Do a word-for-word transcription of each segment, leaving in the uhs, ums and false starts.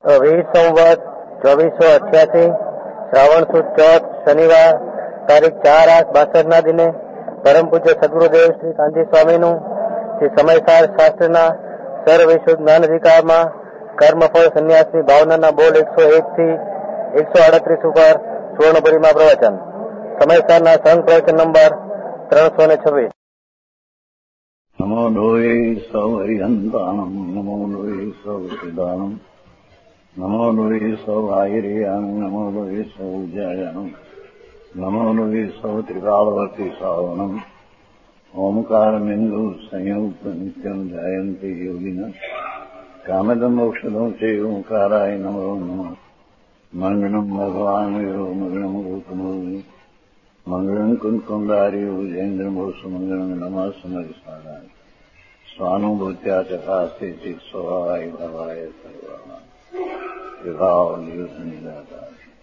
तो वीर संवत चौबीस सौ अठ्यासी श्रावण सुद चौथ शनिवार તારીખ ચાર આઠ બાસઠ ના દિને પરમ પૂજ્ય સદગુરુદેવ શ્રી કાંતિ સ્વામીનું શ્રી સમયસાર શાસ્ત્રના સર્વવિશુદ્ધ જ્ઞાન અધિકારમાં કર્મફળ સંન્યાસની ભાવનાના બોલ એકસો એક થી એકસો આડત્રીસ ઉપર સુવર્ણપુરીમાં પ્રવચન. સમયસારના સંઘ પ્રવચન નંબર ત્રણસો ને છવ્વીસ. નમો લોહી સૌ હરિહંતાણમ નમો લોહી સૌ સિદ્ધાણમ નમો લોહી સૌ આયર્યામ નમો લોહી સૌ જયામ નમો લોહી સૌ ત્રિકાળવતી સાવનમ ઓમકારમિંદુ સંયુક્ત નિત્યમ જયંતિ યોગિના કામદમ મોક્ષદમ છે ઓંકારાય નમો નમઃ. મંગળમ ભગવાન વિરો મંગળમ ગૌતમોની મંગળમ કુંકુંદારી ઉજેન્દ્રમોસુ મંગળમ નમઃ સમરિસારાય સ્વાનુભૂત્યા ચકાસ્તે ચિત સ્વભાવાય ભવાય સર્વા विभाव नियुक्त नहीं जाता.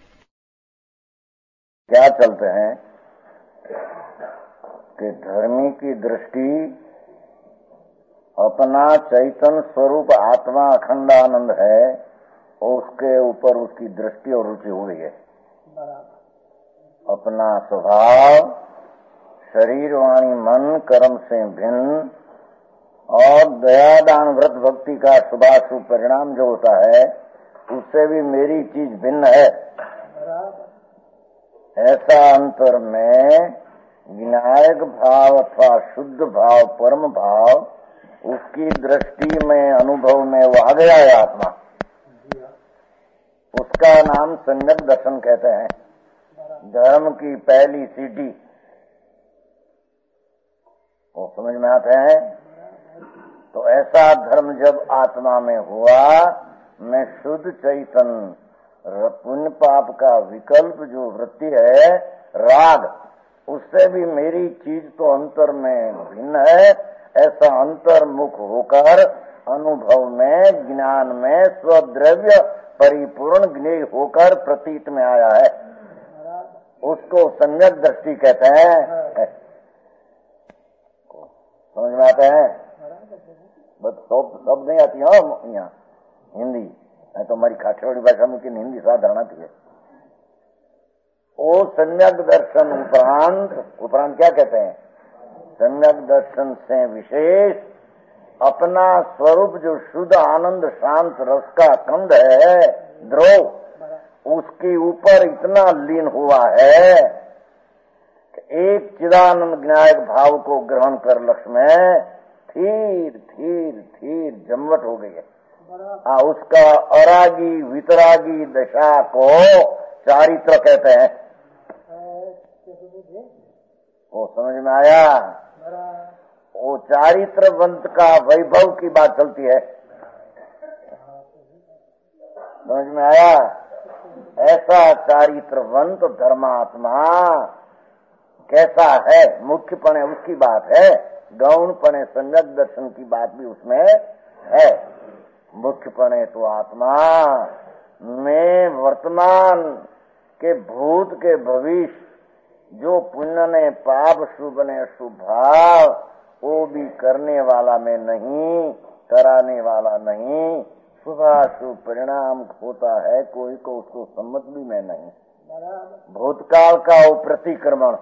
क्या चलते हैं कि धर्मी की दृष्टि अपना चैतन्य स्वरूप आत्मा अखंडानंद है, उसके ऊपर उसकी दृष्टि और रुचि हो गई है. अपना स्वभाव शरीर वाणी मन कर्म से भिन्न और दयादान व्रत भक्ति का शुभाशुभ परिणाम जो होता है उससे भी मेरी चीज भिन्न है. ऐसा अंतर में विनायक भाव अथवा शुद्ध भाव परम भाव उसकी दृष्टि में अनुभव में वो आ गया है आत्मा. उसका नाम सम्यक दर्शन कहते हैं. धर्म की पहली सीढ़ी वो समझ में आते हैं. तो ऐसा धर्म जब आत्मा में हुआ, मैं शुद्ध चैतन्य पुण्य पाप का विकल्प जो वृत्ति है राग, उससे भी मेरी चीज तो अंतर में भिन्न है. ऐसा अंतर्मुख होकर अनुभव में ज्ञान में स्वद्रव्य परिपूर्ण ज्ञेय होकर प्रतीत में आया है. उसको सम्यक दृष्टि कहते हैं. समझ में आते हैं? बस शब्द नहीं आती हो यहाँ हिंदी, नहीं तो हमारी काठियावाड़ी भाषा में हिंदी साधारण आती है. वो सम्यक दर्शन उपरांत उपरांत क्या कहते हैं? सम्यक दर्शन से विशेष अपना स्वरूप जो शुद्ध आनंद शांत रस का कंद है द्रोह, उसके ऊपर इतना लीन हुआ है कि एक चिदानंद विनायक भाव को ग्रहण कर लक्ष्य में थीर थीर थीर जमवट हो गई है. आ, उसका अरागी वितरागी दशा को चारित्र कहते हैं. वो समझ में आया? वो चारित्रवंत का वैभव की बात चलती है. समझ में आया? ऐसा चारित्रवंत धर्मात्मा कैसा है मुख्यपणे उसकी बात है. गौणपणे सम्यक दर्शन की बात भी उसमें है. मुख्यपणे तो आत्मा में वर्तमान के भूत के भविष्य जो पुण्य ने पाप शुभ ने शुभ भाव वो भी करने वाला में नहीं, कराने वाला नहीं. शुभाशुभ परिणाम होता है कोई को उसको सम्मत भी में नहीं. भूतकाल का वो प्रतिक्रमण,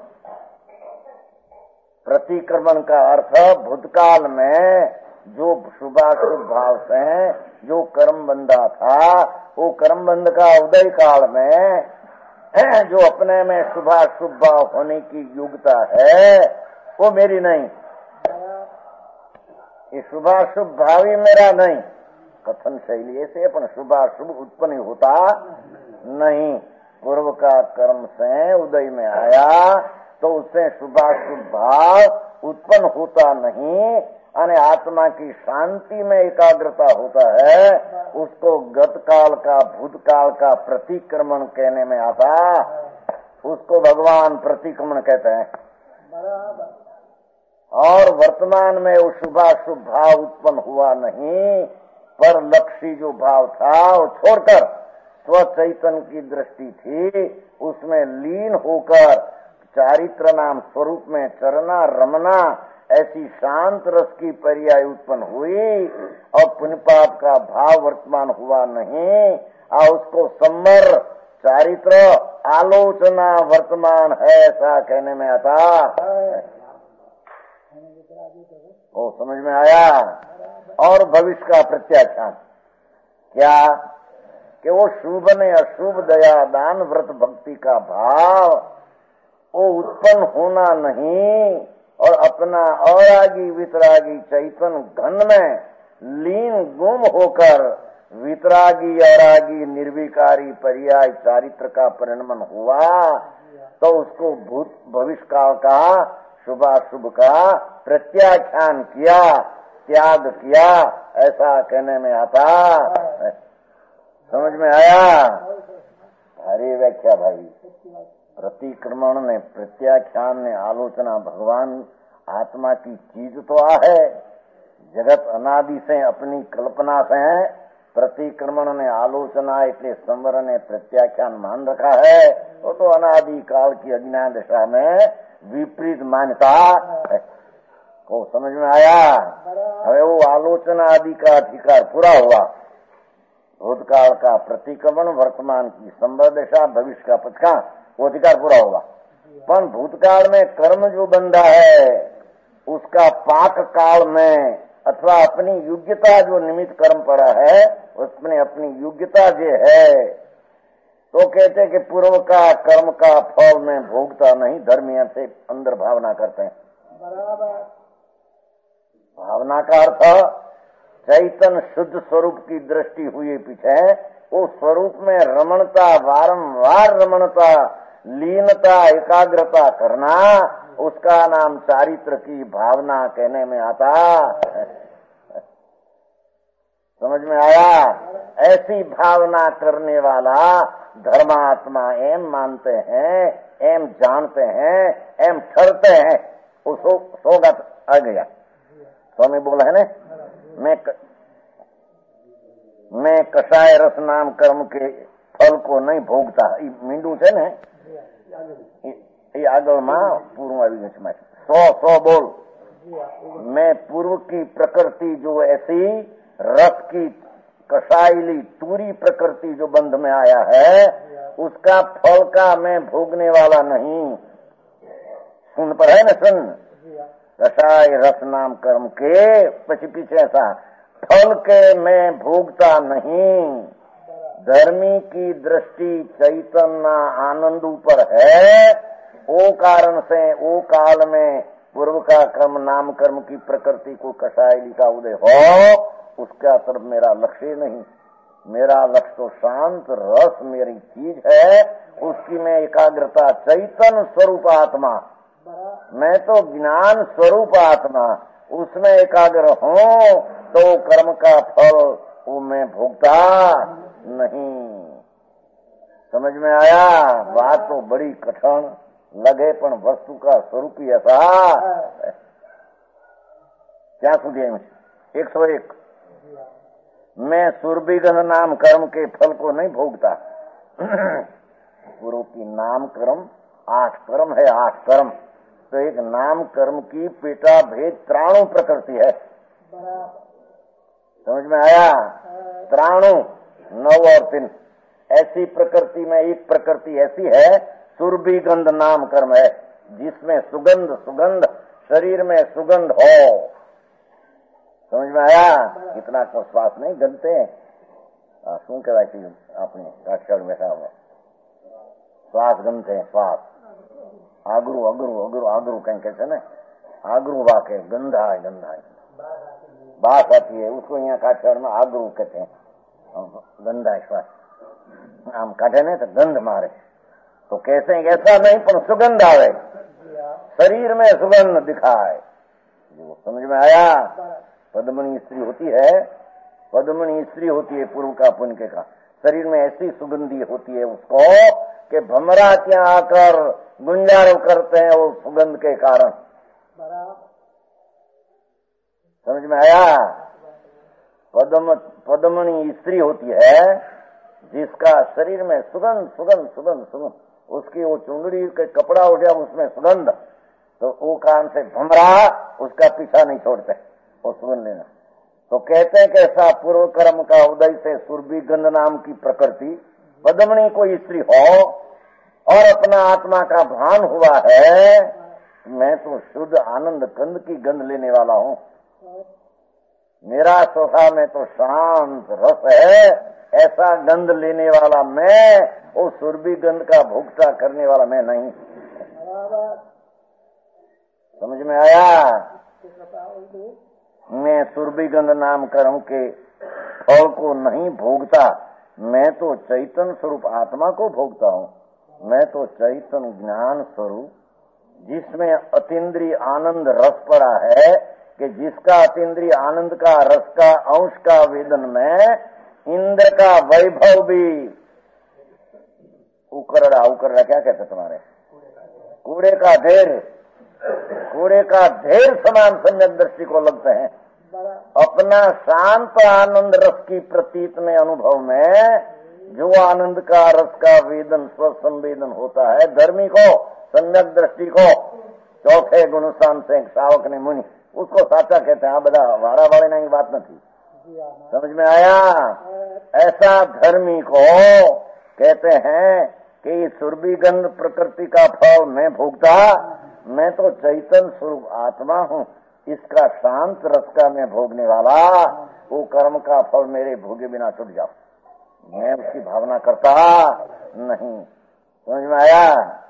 प्रतिक्रमण का अर्थ भूतकाल में जो शुभाशुभ भाव से जो कर्म बंधा था, वो कर्म बंध का उदय काल में जो अपने में शुभाशुभ भाव होने की योग्यता है वो मेरी नहीं. ये शुभाशुभ भाव ही मेरा नहीं. कथन शैली ऐसे अपन शुभाशुभ उत्पन्न होता नहीं. पूर्व का कर्म से उदय में आया तो उससे शुभाशुभ भाव उत्पन्न होता नहीं. अने आत्मा की शांति में एकाग्रता होता है. उसको गतकाल का भूतकाल का प्रतिक्रमण कहने में आता. उसको भगवान प्रतिक्रमण कहते हैं. और वर्तमान में वो शुभाशुभ भाव उत्पन्न हुआ नहीं, पर लक्ष्य जो भाव था वो छोड़कर स्वचैतन्य की दृष्टि थी, उसमें लीन होकर चारित्र नाम स्वरूप में चरना रमना ऐसी शांत रस की पर्याय उत्पन्न हुई और पुण्य पाप का भाव वर्तमान हुआ नहीं, और उसको सम्मर चारित्र आलोचना वर्तमान है ऐसा कहने में आता। वो समझ में आया। और भविष्य का प्रत्याख्यान क्या कि वो शुभ ने अशुभ दया दान व्रत भक्ति का भाव वो उत्पन्न होना नहीं और अपना अरागी वितरागी चैतन्य घन में लीन गुम होकर वितरागी अरागी निर्विकारी पर्याय चारित्र का परिणमन हुआ, तो उसको भूत भविष्य काल का शुभाशुभ का प्रत्याख्यान किया, त्याग किया, ऐसा कहने में आता। समझ में आया? भारी व्याख्या भाई। प्रतिक्रमण ने प्रत्याख्यान ने आलोचना भगवान आत्मा की चीज तो आ है, जगत अनादि से अपनी कल्पना से है। प्रतिक्रमण ने आलोचना इसलिए संवर ने प्रत्याख्यान मान रखा है, वो तो अनादि काल की अज्ञान दशा में विपरीत मान्यता है। को समझ में आया? हमें वो आलोचना आदि का अधिकार पूरा हुआ। भूतकाल का प्रतिक्रमण, वर्तमान की संवर दशा, भविष्य का पचका, वो अधिकार पूरा होगा। पर भूतकाल में कर्म जो बंधा है उसका पाक काल में अथवा अपनी योग्यता जो निमित्त कर्म पड़ा है उसमें अपनी योग्यता जो है, तो कहते कि पूर्व का कर्म का फल में भोगता नहीं, धर्मियों से अंदर भावना करते हैं। भावना का अर्थ चैतन्य शुद्ध स्वरूप की दृष्टि हुई पीछे, उस स्वरूप में रमणता, वारंवार रमणता, लीनता, एकाग्रता करना, उसका नाम चारित्र की भावना कहने में आता। समझ में आया? ऐसी भावना करने वाला धर्मात्मा एम मानते हैं, एम जानते हैं, एम ठहरते हैं, वो सो, सोगत आ गया। स्वामी बोला है ना, मैं क, मैं कषाय रस नाम कर्म के फल को नहीं भोगता। मींडू है ने ये आगल में पूर्व આવી ગયું છે। सौ सौ बोल। मैं पूर्व की प्रकृति जो ऐसी रस की कषायली तूरी प्रकृति जो बंध में आया है उसका फल का मैं भोगने वाला नहीं। सुन पर है न, सुन। कषाय रस नाम कर्म के पीछे पीछे ऐसा फल के मैं भोगता नहीं। धर्मी की दृष्टि चैतन्य आनंद ऊपर है, वो कारण से वो काल में पूर्व का कर्म नाम कर्म की प्रकृति को कषायली का उदय हो, उसका तरफ मेरा लक्ष्य नहीं। मेरा लक्ष्य तो शांत रस मेरी चीज है, उसकी मैं एकाग्रता चैतन्य स्वरूप आत्मा, मैं तो ज्ञान स्वरूप आत्मा, उसमें एकाग्र हूँ तो कर्म का फल वो मैं भोगता नहीं। समझ में आया? बात तो बड़ी कठिन लगे पर वस्तु का स्वरूप ही ऐसा। क्या सुनिए एक सौ एक। मैं सुरभिगन नाम कर्म के फल को नहीं भोगता। पूर्व की नाम कर्म आठ कर्म है, आठ कर्म तो एक नाम कर्म की पेटा भेद त्राणु प्रकृति है। समझ में आया? त्राणु नौ और तीन ऐसी प्रकृति में एक प्रकृति ऐसी है, सुरभि गंध नाम कर्म है जिसमें सुगंध सुगंध शरीर में सुगंध हो। समझ में आया? इतना को श्वास नहीं गंधते शू कहवाय अपने काठियावाड़ में श्वास गंधते हैं। श्वास आगरू अगरू अगरू आगरू कहीं कहते ना, आगरू वाके गंधा है, गंधा है, बात आती है उसको यहाँ काठियावाड़ में आगरू कहते हैं। गंधा है श्वास, आम काटे नहीं तो गंध मारे, तो कैसे ऐसा नहीं पर सुगंध आवे, शरीर में सुगंध दिखाए। जो समझ में आया? पद्मनी स्त्री होती है, पद्मनी स्त्री होती है पूर्व का पुण्य के का, शरीर में ऐसी सुगंधी होती है उसको कि भमरा क्या आकर गुंजारो करते हैं वो सुगंध के कारण। समझ में आया? पद्म पद्मनी स्त्री होती है जिसका शरीर में सुगंध सुगंध सुगंध सुगंध, उसकी वो चुंदड़ी के कपड़ा उठा उसमें सुगंध, तो वो कारण से भमरा उसका पीछा नहीं छोड़ते, वो सुन लेना। तो कहते हैं कि ऐसा पूर्व कर्म का उदय से सुरभि गंध नाम की प्रकृति पद्मणी कोई स्त्री हो और अपना आत्मा का भान हुआ है, मैं तो शुद्ध आनंद कंद की गंध लेने वाला हूँ। मेरा स्वभाव में तो शांत रस है, ऐसा गंध लेने वाला मैं, वो सुरभि गंध का भुगता करने वाला मैं नहीं। समझ में आया? मैं सुरभि गंध नाम कर्म के फल को नहीं भोगता, मैं तो चैतन्य स्वरूप आत्मा को भोगता हूँ। मैं तो चैतन्य ज्ञान स्वरूप जिसमें अतीन्द्रिय आनंद रस पड़ा है, कि जिसका अतीन्द्रिय आनंद का रस का अंश का वेदन में इंद्र का वैभव भी उकरड़ा उकरड़ा क्या कहते तुम्हारे कूड़े का ढेर, कूड़े का ढेर समान सम्यक दृष्टि को लगते हैं। अपना शांत आनंद रस की प्रतीत में अनुभव में जो आनंद का रस का वेदन स्वसंवेदन होता है, धर्मी को सम्यक दृष्टि को चौथे गुणसान से सावक ने मुनि उसको साचा कहते हैं। बदा वाड़ा वाले नहीं बात न थी, समझ में आया? ऐसा धर्मी को कहते हैं कि सुरभि गंध प्रकृति का फल मैं भोगता, मैं तो चैतन्य स्वरूप आत्मा हूँ, इसका शांत रस का मैं भोगने वाला, वो कर्म का फल मेरे भोगे बिना छूट जाओ, मैं उसकी भावना करता नहीं। समझ में आया?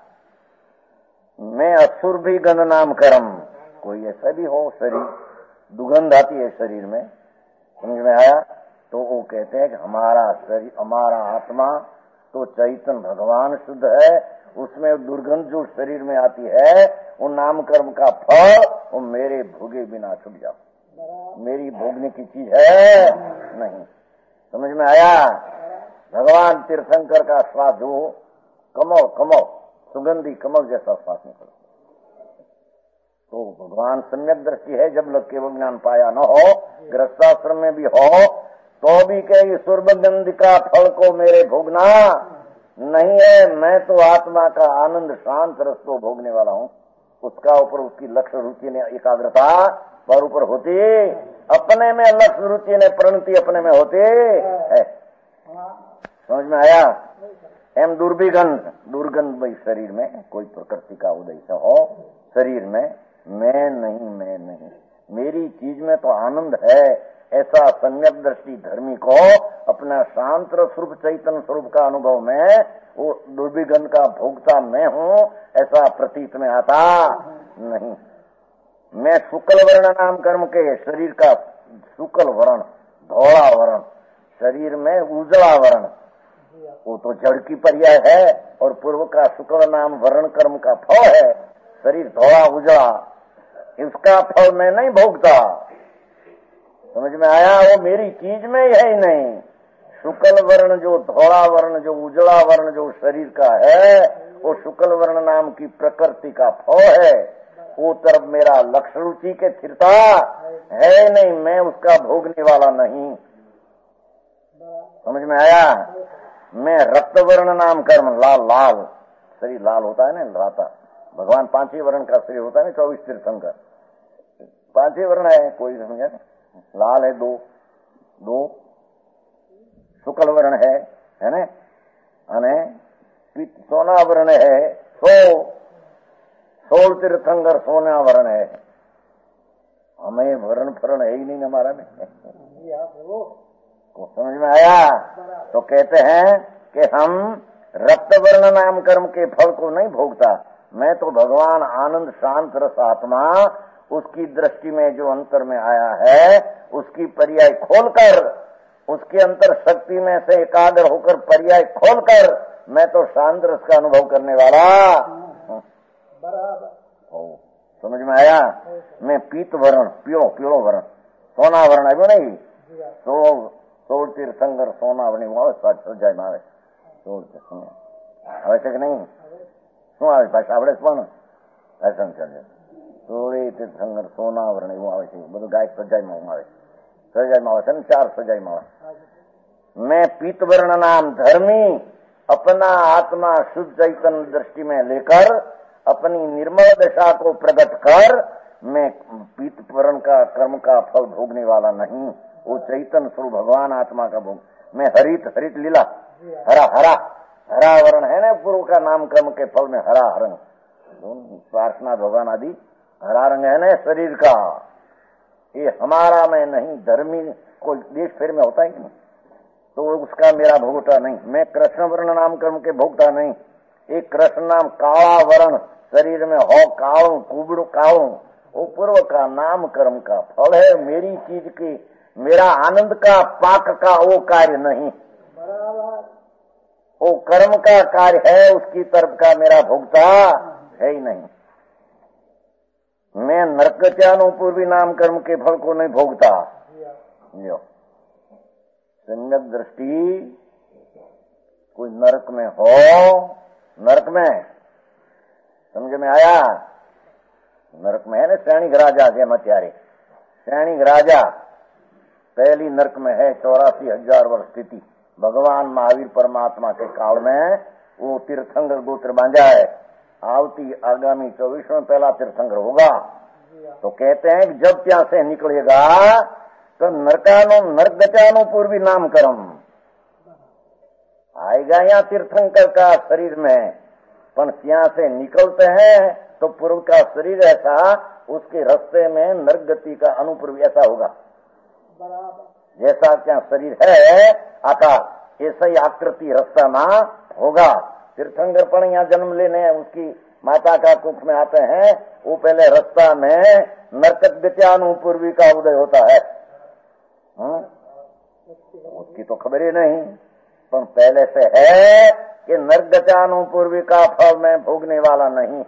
मैं असुर भी गंध नाम कर्म, कोई ऐसा भी हो शरीर दुगंध आती है शरीर में, समझ में आया? तो वो कहते हैं कि हमारा शरीर हमारा आत्मा तो चैतन्य भगवान शुद्ध है, उसमें दुर्गंध जो शरीर में आती है वो नाम कर्म का फल वो मेरे भोगे बिना छूट जाओ, मेरी भोगने की चीज है नहीं। समझ में आया? भगवान तीर्थंकर का श्वास जो कमल कमल सुगंधी कमल जैसा श्वास निकल, तो भगवान सम्यक दृष्टि है। जब लग केवल ज्ञान पाया न हो, गृहस्थाश्रम में भी हो, तो भी कहे सुरभगंध का फल को मेरे भोगना नहीं है, मैं तो आत्मा का आनंद शांत रस को भोगने वाला हूँ। उसका ऊपर उसकी लक्ष्य रुचि ने एकाग्रता पर ऊपर होती, अपने में लक्ष्य रुचि ने प्रणति अपने में होती है। समझ में आया? एम दुर्भिगंध दुर्गंध भाई शरीर में कोई प्रकृति का उदय से हो, शरीर में मैं नहीं मैं नहीं, मेरी चीज में तो आनंद है, ऐसा सम्यक दृष्टि धर्मी को अपना शांत स्वरूप चैतन्य स्वरूप का अनुभव में वो दुर्भिगंध का भोगता मैं हूँ, ऐसा प्रतीत में आता नहीं। मैं शुक्ल वर्ण नाम कर्म के शरीर का शुक्ल वर्ण धौला वर्ण, शरीर में उजला वर्ण, वो तो जड़ की पर्याय है, और पूर्व का शुक्ल नाम वर्ण कर्म का फल है, शरीर धौला उजला, इसका फल मैं नहीं भोगता। समझ में आया? वो मेरी चीज में ही है ही नहीं। शुक्ल वर्ण जो धौला वर्ण जो उजला वर्ण जो शरीर का है, वो शुक्ल वर्ण नाम की प्रकृति का फल है, वो तरफ मेरा लक्ष्य रुचि के स्थिरता है नहीं, मैं उसका भोगने वाला नहीं। समझ में आया? मैं रक्त वर्ण नाम कर्म लाल लाल शरीर लाल होता है ना, राता भगवान पांच ही वर्ण का शरीर होता है ना, चौबीस तीर्थंकर पांच ही वर्ण है, कोई समझे? लाल है दो दो, शुक्ल वर्ण है है ना, अने सोना वर्ण है सो, सोल तीर्थंकर सोना वर्ण है। हमें वर्ण फरण है ही नहीं हमारा में। को समझ में आया? तो कहते हैं कि हम रक्त वर्ण नाम कर्म के फल को नहीं भोगता, मैं तो भगवान आनंद शांत रस आत्मा उसकी दृष्टि में जो अंतर में आया है उसकी पर्याय खोलकर, उसके अंतर शक्ति में से एकाग्र होकर पर्याय खोलकर मैं तो शांत रस का अनुभव करने वाला बराबर। समझ में आया? मैं पीत वर्ण पीड़ो पीड़ो वर्ण सोना वर्ण આવ્યો नहीं, तो सोल तीर्थंकर सोना वर्ण સજાય માં આવે, સોળ આવે છે કે નહીં? શું આવે ભાષા આવડે પણ ભાષણ ચાલે સોળે તીર્થંકર સોના વर्ण એવું આવે છે, બધું ગાય સજાયમાં આવે, સજાયમાં આવે છે ને, ચાર સજાયમાં આવે। मैं पीत वर्ण नाम धर्मी अपना आत्मा शुद्ध चैतन्य दृष्टि में लेकर अपनी निर्मल दशा को प्रकट कर मैं पीत वर्ण का कर्म का फल भोगने वाला नहीं, वो चैतन्य स्वरूप भगवान आत्मा का भोग। मैं हरित हरित लीला, हरा हरा हरा वर्ण है ना पूर्व का, नाम कर्म के फल में हरा रंग, प्रार्थना भगवान आदि हरा रंग है ना शरीर का, ये हमारा मैं नहीं। धर्मी कोई देश फेर में होता ही नहीं, तो उसका मेरा भोगता नहीं। मैं कृष्ण वर्ण नाम कर्म के भोगता नहीं। एक कृष्ण नाम काला वर्ण शरीर में हो, कालू कुबड़ू कालू, वो पूर्व का नाम कर्म का फल है। मेरी चीज की, मेरा आनंद का पाक का वो कार्य नहीं, वो कर्म का कार्य है, उसकी तरफ का मेरा भोगता है ही नहीं। मैं नरकत्यानुपूर्वी नाम कर्म के फल को नहीं भोगता। जो सम्यक दृष्टि, कोई नरक में हो, नरक में समझ में आया, नरक में है ना सैनिक राजा જેમ અત્યારે सैनिक राजा पहली नरक में है, चौरासी हजार वर्ष स्थिति। भगवान महावीर परमात्मा के काल में वो तीर्थंकर गोत्र बांधा है, आवती आगामी चौबीस में पहला तीर्थंकर होगा। तो कहते हैं कि जब ત્યાં से निकलेगा तो नरकानो नरगचानो पूर्वी नाम कर्म आएगा यहाँ तीर्थंकर का शरीर में, पर ત્યાં से निकलते हैं तो पूर्व का शरीर ऐसा, उसके रास्ते में नरक गति का अनुपूर्वी ऐसा होगा। जैसा क्या शरीर है आकार, ऐसा ही आकृति रास्ता में होगा। तीर्थंकर पण यहाँ जन्म लेने उसकी माता का कुख में आते हैं, वो पहले रास्ता में नरक गत्यानुपूर्वी का उदय होता है। हाँ? उसकी तो खबर ही नहीं, पर पहले से है कि नरक गत्यानुपूर्वी का फल में भोगने वाला नहीं।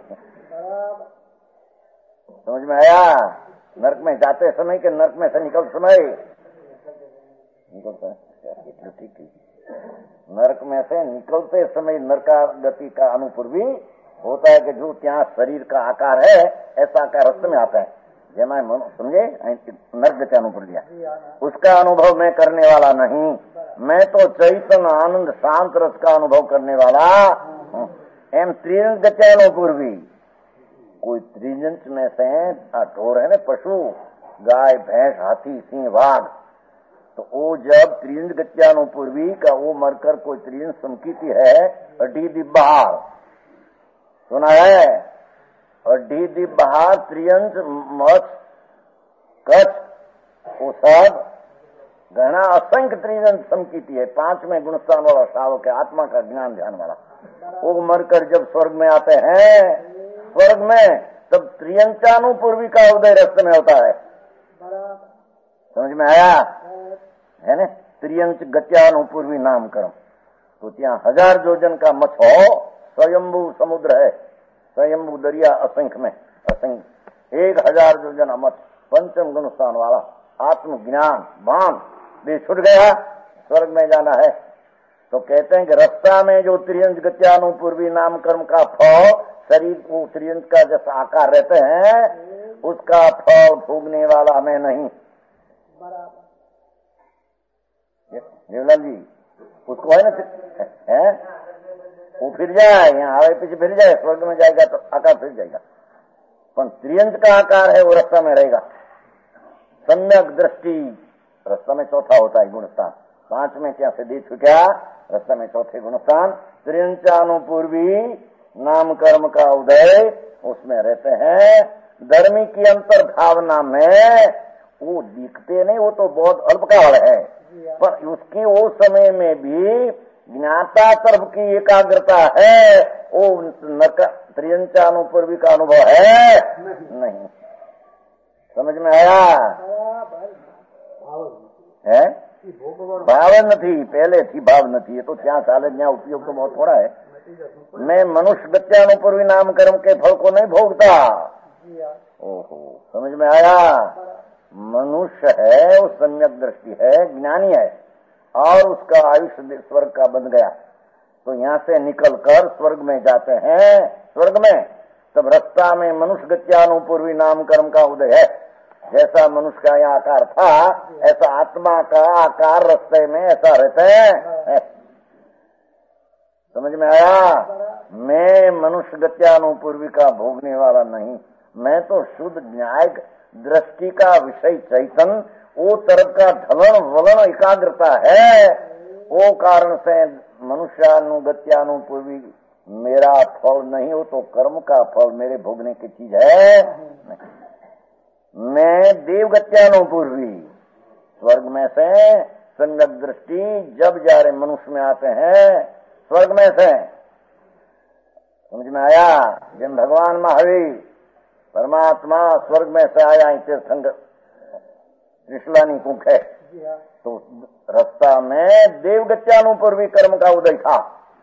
समझ में आया? नरक में जाते समय के नरक में से निकल समय निकलता है, ठीक है। नरक में से निकलते समय नरका गति का अनुपूर्वी होता है कि जो ત્યાં शरीर का आकार है ऐसा आकार रक्त में आता है, जैमा समझे नरक गति अनुपूर्वी, उसका अनुभव मैं करने वाला नहीं। मैं तो चैतन्य आनंद शांत रस का अनुभव करने वाला एम त्रियंग गति अनुपूर्वी। कोई त्रिजंच में से ढोर है ना पशु, गाय भैंस हाथी सिंह बाघ, तो वो जब त्रियंज गत्यानुपूर्वी का वो मरकर कोई त्रियंज संकीति है, अड्डी दिब्बार सुना है, अड्डी दिब्बार त्रियंज मत्स्य कच्छ, वो सब घना असंख्य त्रियंज संकीति है। पांच में गुणस्थान वाला श्रावक है, आत्मा का ज्ञान ध्यान वाला। वो मरकर जब स्वर्ग में आते हैं, स्वर्ग में तब त्रियंचानुपूर्वी का उदय रस्त में होता है। समझ में आया है ना? त्रियंच गत्यानुपूर्वी नाम कर्म। तो ત્યાં हजार जोजन का मत हो, स्वयंभू समुद्र है, स्वयंभू दरिया असंख्य में, असंख्य एक हजार जोजन अमत पंचम गुण स्थान वाला आत्मज्ञान भान भी छुट गया, स्वर्ग में जाना है। तो कहते हैं कि रास्ता में जो त्रियंच गत्यानुपूर्वी नाम कर्म का फल शरीर वो त्रियंच का जैसा आकार रहते हैं, उसका फल भोगने वाला मैं नहीं। देवलाल जी उसको है ना है? वो फिर जाए, यहाँ आगे पीछे फिर जाए, स्वर्ग में जाएगा तो आकार फिर जाएगा, पर त्रियंच का आकार है वो रास्ता में रहेगा। सम्यक दृष्टि रास्ता में चौथा होता है गुणस्थान, पांच में क्या से दे चुका, रास्ता में चौथे गुणस्थान त्रियंचानुपूर्वी नाम कर्म का उदय, उसमें रहते हैं। धर्मी की अंतर भावना में वो दिखते नहीं, वो तो बहुत अल्पकाल है, पर उसकी वो समय में भी ज्ञाता तरफ की एकाग्रता है, वो नरक त्रियंचानुपूर्वी का अनुभव है नहीं। समझ में आया है? भाव नहीं, पहले थी भाव नहीं, ये तो क्या चाले, यहाँ उपयोग तो बहुत थोड़ा है। मैं मनुष्य गत्यानुपूर्वी नाम कर्म के फल को नहीं भोगता। ओहो, समझ में आया? मनुष्य है, वो सम्यक दृष्टि है, ज्ञानी है, और उसका आयुष्य स्वर्ग का बन गया, तो यहाँ से निकलकर स्वर्ग में जाते हैं। स्वर्ग में तब रास्ता में मनुष्य गत्यानुपूर्वी नाम कर्म का उदय है। जैसा मनुष्य का यहाँ आकार था, ऐसा आत्मा का आकार रास्ते में ऐसा रहता है। समझ में आया? मैं मनुष्य गत्यानुपूर्वी का भोगने वाला नहीं, मैं तो शुद्ध न्यायिक दृष्टि का विषय चैतन्य, वो तरफ का ढलन वलन एकाग्रता है। वो कारण से मनुष्यानुगत्यानु पूर्वी मेरा फल नहीं हो तो कर्म का फल मेरे भोगने की चीज है नहीं। मैं देवगत्यानु पूर्वी, स्वर्ग में से सम्यक दृष्टि जब जा रहे मनुष्य में आते हैं, स्वर्ग में से समझ में आया। जिन भगवान महावीर परमात्मा स्वर्ग में से आया तीर्थंकर त्रिशलानी कुंख है, तो रास्ता में देवगत्यानुपूर्वी कर्म का उदय था।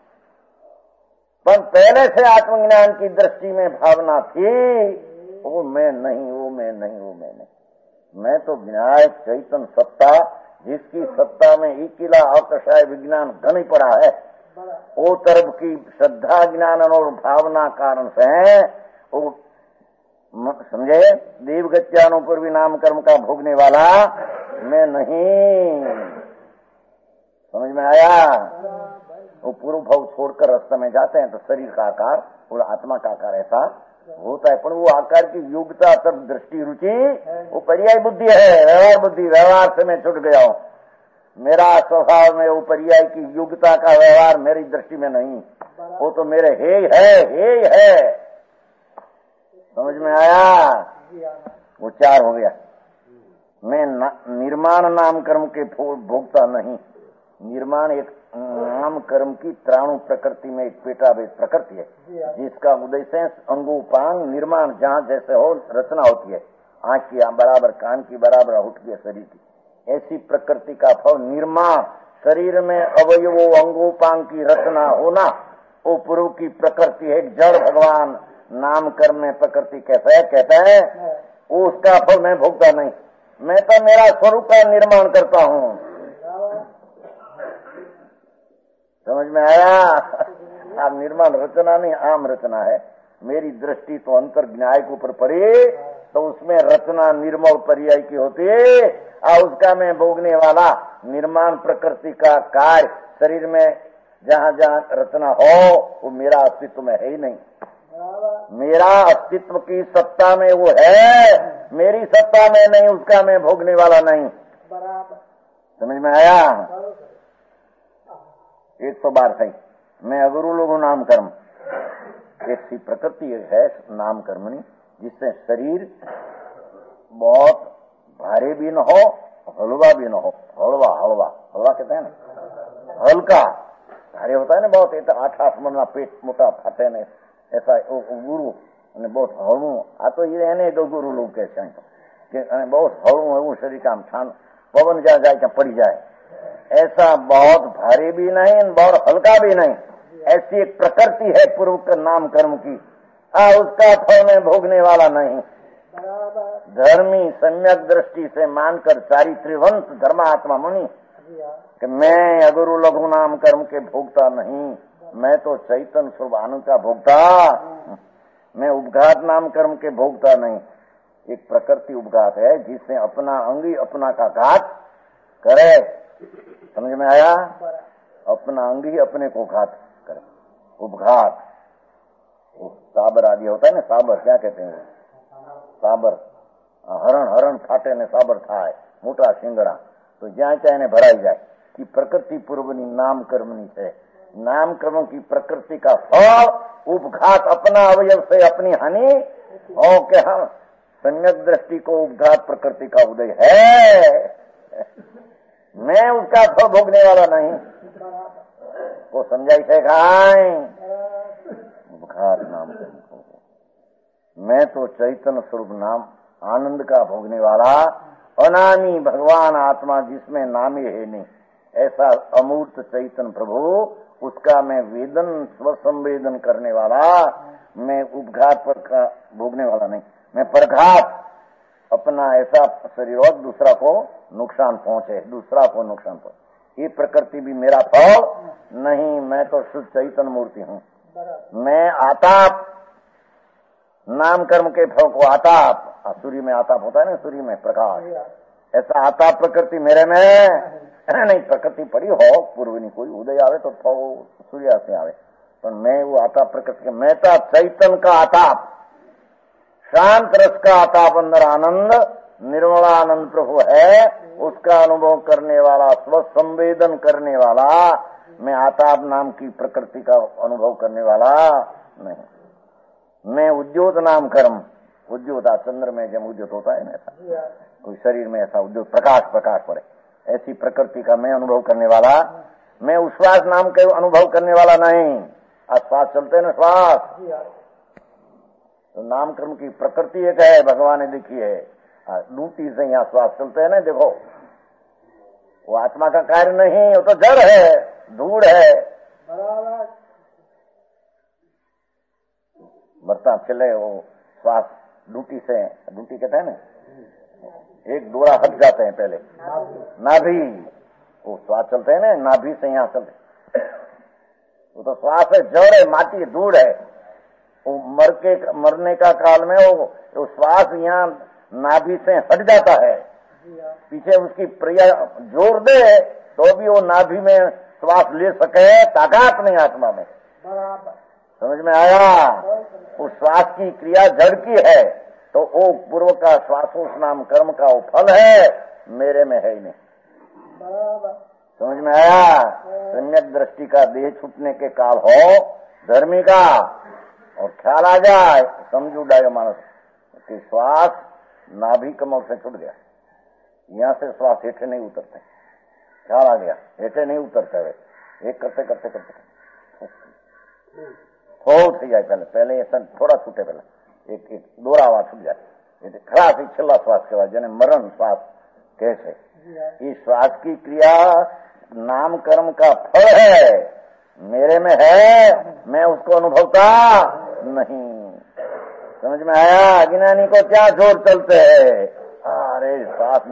पर पहले से आत्मज्ञान की दृष्टि में भावना थी, वो मैं नहीं, वो मैं नहीं, वो मैं नहीं। मैं तो विनायक चैतन्य सत्ता, जिसकी सत्ता में इकिला अकषाय विज्ञान घन ही पड़ा है, वो तरफ की श्रद्धा ज्ञान और भावना कारण से वो समझे देवगत्यानुपूर्वी नाम कर्म का भोगने वाला मैं नहीं। समझ में आया। वो पूर्व भाव छोड़कर रास्ते में जाते हैं तो शरीर का आकार और आत्मा का आकार ऐसा होता है, पर वो आकार की योग्यता सब दृष्टि रुचि वो पर्याय बुद्धि है, व्यवहार बुद्धि। व्यवहार से मैं छुट गया हूँ, मेरा स्वभाव में वो पर्याय की योग्यता का व्यवहार मेरी दृष्टि में नहीं, वो तो मेरे हे है, हे है। समझ में आया। वो चार हो गया। मैं निर्माण नाम कर्म के भोगता नहीं। निर्माण एक नाम कर्म की त्राणु प्रकृति में एक पेटाभेद प्रकृति है, जिसका उद्देश्य अंगोपांग निर्माण, जहाँ जैसे हो रचना होती है, आंख की बराबर, कान की बराबर, होठ की, शरीर की, ऐसी प्रकृति का फल निर्माण। शरीर में अवयवों अंगोपांग की रचना होना वो पूर्व की प्रकृति है। जड़ भगवान नाम कर्म में प्रकृति कैसा है कहता है, वो उसका फल मैं भोगता नहीं। मैं तो मेरा स्वरूप का निर्माण करता हूँ। समझ में आया। आप निर्माण रचना नहीं, आम रचना है। मेरी दृष्टि तो अंतर न्याय के ऊपर पड़ी, तो उसमें रचना निर्मल पर्याय की होती है, और उसका मैं भोगने वाला निर्माण प्रकृति का कार्य शरीर में जहाँ जहाँ रचना हो वो मेरा अस्तित्व में है ही नहीं। मेरा अस्तित्व की सत्ता में वो है, मेरी सत्ता में नहीं, उसका मैं भोगने वाला नहीं। समझ में आया। एक सौ बार सही। मैं अगुरु लोगों नाम कर्म, एक सी प्रकृति है नाम कर्मणी, जिससे शरीर बहुत भारी भी न हो, हलवा भी न हो। हलवा हलवा हलवा कहते हैं ना, हल्का। भारी होता है ना बहुत, ये तो आठ आठ मरना पेट मोटा फाटे ने ऐसा गुरु અને बहुत हलવું। आ तो ये એને गुरु लोग कहते हैं कि बहुत हलવું हलવું शरीर का छान पवन जा जाए क्या पड़ी जाए, ऐसा बहुत भारी भी नहीं बहुत हल्का भी नहीं। ऐसी एक प्रकृति है पूर्व का नाम कर्म की, आ उसका फल में भोगने वाला नहीं। धर्मी सम्यक दृष्टि से मानकर चारित्र्यवंत धर्मात्मा मुनि कि मैं अगुरु लघु नाम कर्म के भोगता नहीं, मैं तो चैतन्य स्वरूप आनंद का भोगता, मैं उपघात नाम कर्म के भोगता नहीं। एक प्रकृति उपघात है जिससे अपना अंगी अपना का घात करे। समझ में आया। अपना अंगी अपने को घात करे, उपघात। साबर आदि होता है ना, साबर क्या कहते हैं, साबर हरण हरण फाटे ने साबर थाय मोटा सिंगड़ा, तो ज्યાં चाहे ने भराई जाए कि प्रकृति पूर्वनी नाम कर्मनी है। नाम कर्म की प्रकृति का फल उपघात, अपना अवयव से अपनी हानि हो के हम सम्यक दृष्टि को उपघात प्रकृति का उदय है। मैं उसका फल भोगने वाला नहीं। वो समझाई थे खाए उपघात नाम कर्म, मैं तो चैतन्य स्वरूप नाम आनंद का भोगने वाला अनामी भगवान आत्मा, जिसमें नाम ही है नहीं, ऐसा अमूर्त चैतन्य प्रभु, उसका मैं वेदन स्वसंवेदन करने वाला, मैं उपघात पर का भोगने वाला नहीं। मैं परघात, अपना ऐसा शरीर और दूसरा को नुकसान पहुंचे, दूसरा को नुकसान पहुंचे, ये प्रकृति भी मेरा फल नहीं। मैं तो शुद्ध चैतन्य मूर्ति हूँ। मैं आताप नाम कर्म के फल को आताप, सूर्य में आताप होता है ना, सूर्य में प्रकाश, ऐसा आताप प्रकृति मेरे में नहीं। प्रकृति पड़ी हो पूर्वनी कोई उदय आवे तो सूर्य से आवे, पर मैं वो आताप प्रकृति, मैं तो चैतन्य का आताप, शांत रस का आताप अंदर आनंद निर्मलानंद प्रभु है, उसका अनुभव करने वाला, स्वसंवेदन करने वाला, मैं आताप नाम की प्रकृति का अनुभव करने वाला नहीं। मैं उद्योत नाम कर्म, उद्योत चंद्र में जब उद्योत होता है ना, ऐसा कोई शरीर में ऐसा उद्योत प्रकाश प्रकाश पड़े, ऐसी प्रकृति का मैं अनुभव करने वाला, मैं उश्वास नाम के अनुभव करने वाला नहीं। आज श्वास चलते हैं ना, श्वास तो नाम कर्म की प्रकृति एक है, भगवान ने देखी है। ड्यूटी से यहाँ श्वास चलते हैं ना, देखो वो आत्मा का कार्य नहीं, वो तो जड़ है, धूड़ है। बर्ता चले वो श्वास ड्यूटी से, ड्यूटी कहते हैं ना, एक डोरा हट जाते हैं पहले नाभि, वो श्वास चलते हैं ना नाभि से यहाँ चलते, वो तो श्वास है, जड़ है, माटी धूड़ है। वो मर के मरने का काल में वो, वो श्वास यहाँ नाभि से हट जाता है, पीछे उसकी प्रिया जोर दे तो भी वो नाभि में श्वास ले सके, ताकत नहीं आत्मा में। समझ में आया? उस श्वास की क्रिया जड़ की है, तो वो पूर्व का श्वासोस नाम कर्म का वो फल है, मेरे में है ही नहीं। समझ में आया? सम्यक दृष्टि का देह छूटने के काल हो धर्मी का, और ख्याल आ जाए, समझू डायो मानस कि श्वास नाभि कमल से छूट गया, यहाँ से श्वास हेठे नहीं उतरते, ख्याल आ गया हेठे नहीं उतरते हुए, एक करते करते करते थोड़ा थी जाए, पहले पहले ऐसा थोड़ा छूटे, पहले एक एक दोरा आवाज छूट जाए, खराब ही छिल्ला श्वास के बाद, जने मरण श्वास कैसे, इस श्वास की क्रिया नाम कर्म का फल है, मेरे में है, मैं उसको अनुभवता नहीं। समझ में आया? अज्ञानी को क्या जोर चलते है, अरे श्वास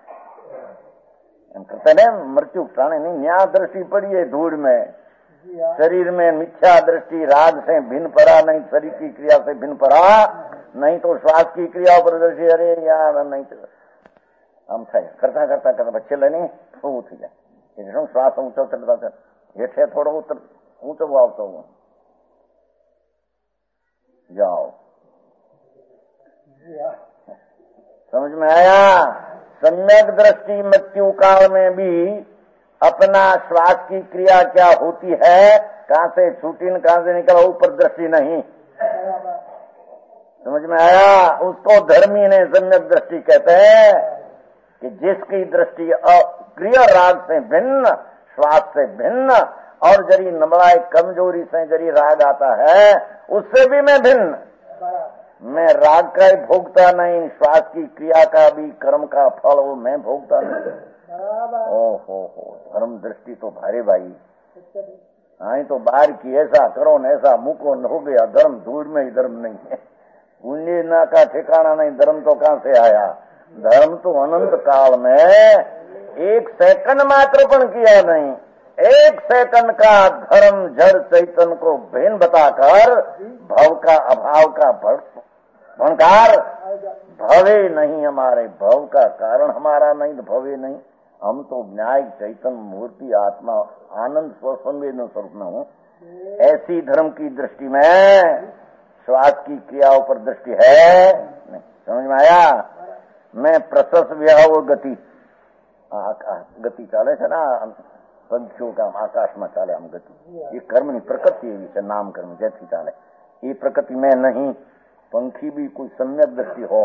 करते नहीं, मृत्यु प्राणी नहीं, न्याय दृष्टि पड़ी है धूड़ में, शरीर में मिथ्या दृष्टि राग से भिन्न पड़ा नहीं, शरीर की क्रिया से भिन्न पड़ा नहीं, तो श्वास की क्रिया पर दृष्टि, अरे यार नहीं तो हम थे करता करता करता बच्चे लेने तो उठ जाए, श्वास ऊंचा चलता चल हेठे थोड़ा उतर ऊंचो आवतो हूँ, जाओ। समझ में आया? सम्यक दृष्टि मृत्यु काल में भी अपना श्वास की क्रिया क्या होती है, कहां से छूटी न कहां से निकला, ऊपर दृष्टि नहीं। समझ में आया? उसको धर्मी ने सम्यक दृष्टि कहते हैं कि जिसकी दृष्टि अक्रिय राग से भिन्न, श्वास से भिन्न, और जरी नबड़ाई कमजोरी से जरी राग आता है उससे भी मैं भिन्न, मैं राग का ही भोगता नहीं, श्वास की क्रिया का भी कर्म का फल वो मैं भोगता नहीं। ओहो हो, धर्म दृष्टि तो भारे भाई, आई तो बाहर की ऐसा करो न ऐसा मुको न हो गया, धर्म धूल में ही धर्म नहीं है, पुण्य ना का ठिकाना नहीं, धर्म तो कहां से आया? धर्म तो अनंत काल में एक सेकंड मात्र पण किया नहीं, एक सेकंड का धर्म जड़ चैतन्य को भेन बताकर भव का अभाव का भंकार, भवे नहीं हमारे, भव का कारण हमारा नहीं तो भवे नहीं, हम तो न्याय चैतन्य मूर्ति आत्मा आनंद स्वसंवेदन स्वरूप में हूँ। ऐसी धर्म की दृष्टि में श्वास की क्रियाओं पर दृष्टि है नहीं। समझ में आया? मैं प्रशस्त व्याव गति गति चाले છે ना, पंखियों का आकाश में चाले हम गति, ये कर्म ની प्रकृति એવી છે, नाम कर्म जैसी चाले, ये प्रकृति में नहीं। पंखी भी कोई सम्यक दृष्टि हो,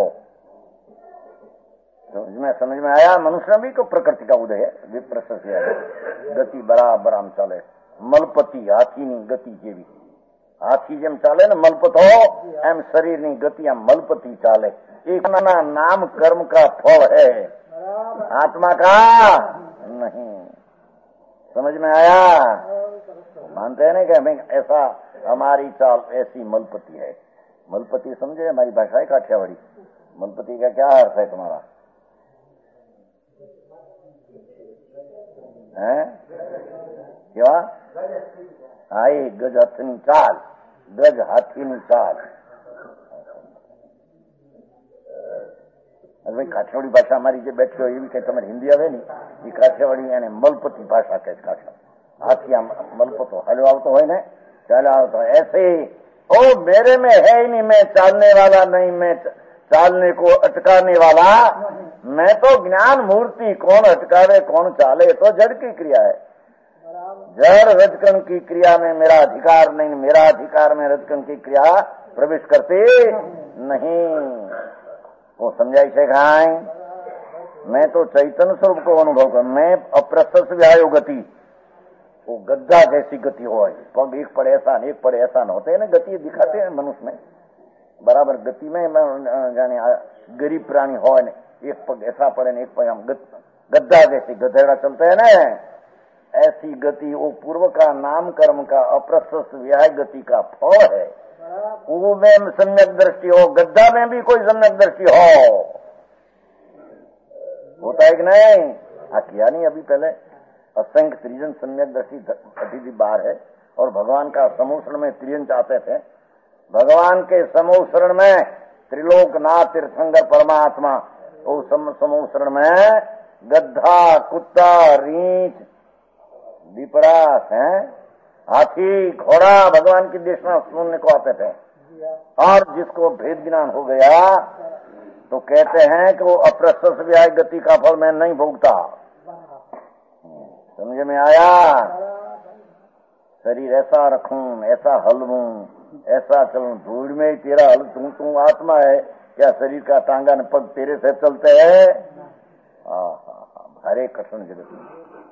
समझ में समझ में आया? मनुष्य भी को प्रकृति का उदय है, विप्रशस्त है, गति बराबर हम चाले। मलपति हाथी ની गति જેવી, हाथी જેમ ચાલે ને મલપત हो, એમ शरीर ની गति આમ मलपति चाले। एक नाम कर्म का फल है, आत्मा का नहीं। समझ में आया? मानते हैं ना कि हमें ऐसा हमारी चाल ऐसी मलपति है। मलपति समझे? हमारी भाषा है काठियावाड़ी। मलपति का क्या अर्थ है तुम्हारा? है क्या? आई गज हाथी चाल, गज हाथी चाल। भाई काठियावाड़ी भाषा हमारी जो बैठी हो, ये भी कहीं तुम्हारी हिंदी आवे नहीं, ये काठियावाड़ी यानी मलपति भाषा कहे। काठिया हाथी मलपतो हलो आवतो હોય ને, ચાલે આવતો ऐसे ओ मेरे में है ही नहीं, मैं चालने वाला नहीं, मैं चालने को अटकाने वाला, मैं तो ज्ञान मूर्ति, कौन अटकावे कौन चाले, तो जड़ की क्रिया है। जड़ रजकण की क्रिया में मेरा अधिकार नहीं, मेरा अधिकार में रजकण की क्रिया प्रवेश करते नहीं। वो समझाई से खाए, मैं तो चैतन्य स्वरूप को अनुभव कर, मैं अप्रशस्त व्यायो गति, वो गद्दा जैसी गति हो, पग एक पड़ ऐसा एक पड़ ऐसा न होते है ना, गति दिखाते हैं मनुष्य में बराबर गति में, जाने गरीब प्राणी हो ने एक पग ऐसा पड़े न एक पग हम गद्दा जैसी गधेड़ा चलते है ना, ऐसी गति वो पूर्व का नाम कर्म का अप्रशस्त व्याय गति का फल है। वो में सम्यक दृष्टि हो, गद्दा में भी कोई सम्यक दृष्टि हो, होता है कि नहीं? आ किया नहीं अभी पहले, असंख्य त्रिजन सम्यक दृष्टि अतिथि बार है, और भगवान का समूह शरण में त्रिजन चाहते थे। भगवान के समूह शरण में त्रिलोकनाथ तीर्थंकर परमात्मा, वो समूह शरण में गद्दा, कुत्ता, रीछ, विपरास है, हाथी, घोड़ा भगवान की देशना सुनने को आते थे। और जिसको भेद ज्ञान हो गया तो कहते हैं कि वो अप्रशस्त व्याय गति का फल मैं नहीं भोगता। समझ में आया? शरीर ऐसा रखूं, ऐसा हलूं, ऐसा चलूं, धूल में ही तेरा हल, तू तू आत्मा है क्या? शरीर का टांगा न पग तेरे से चलते है? हरे कृष्ण जगत में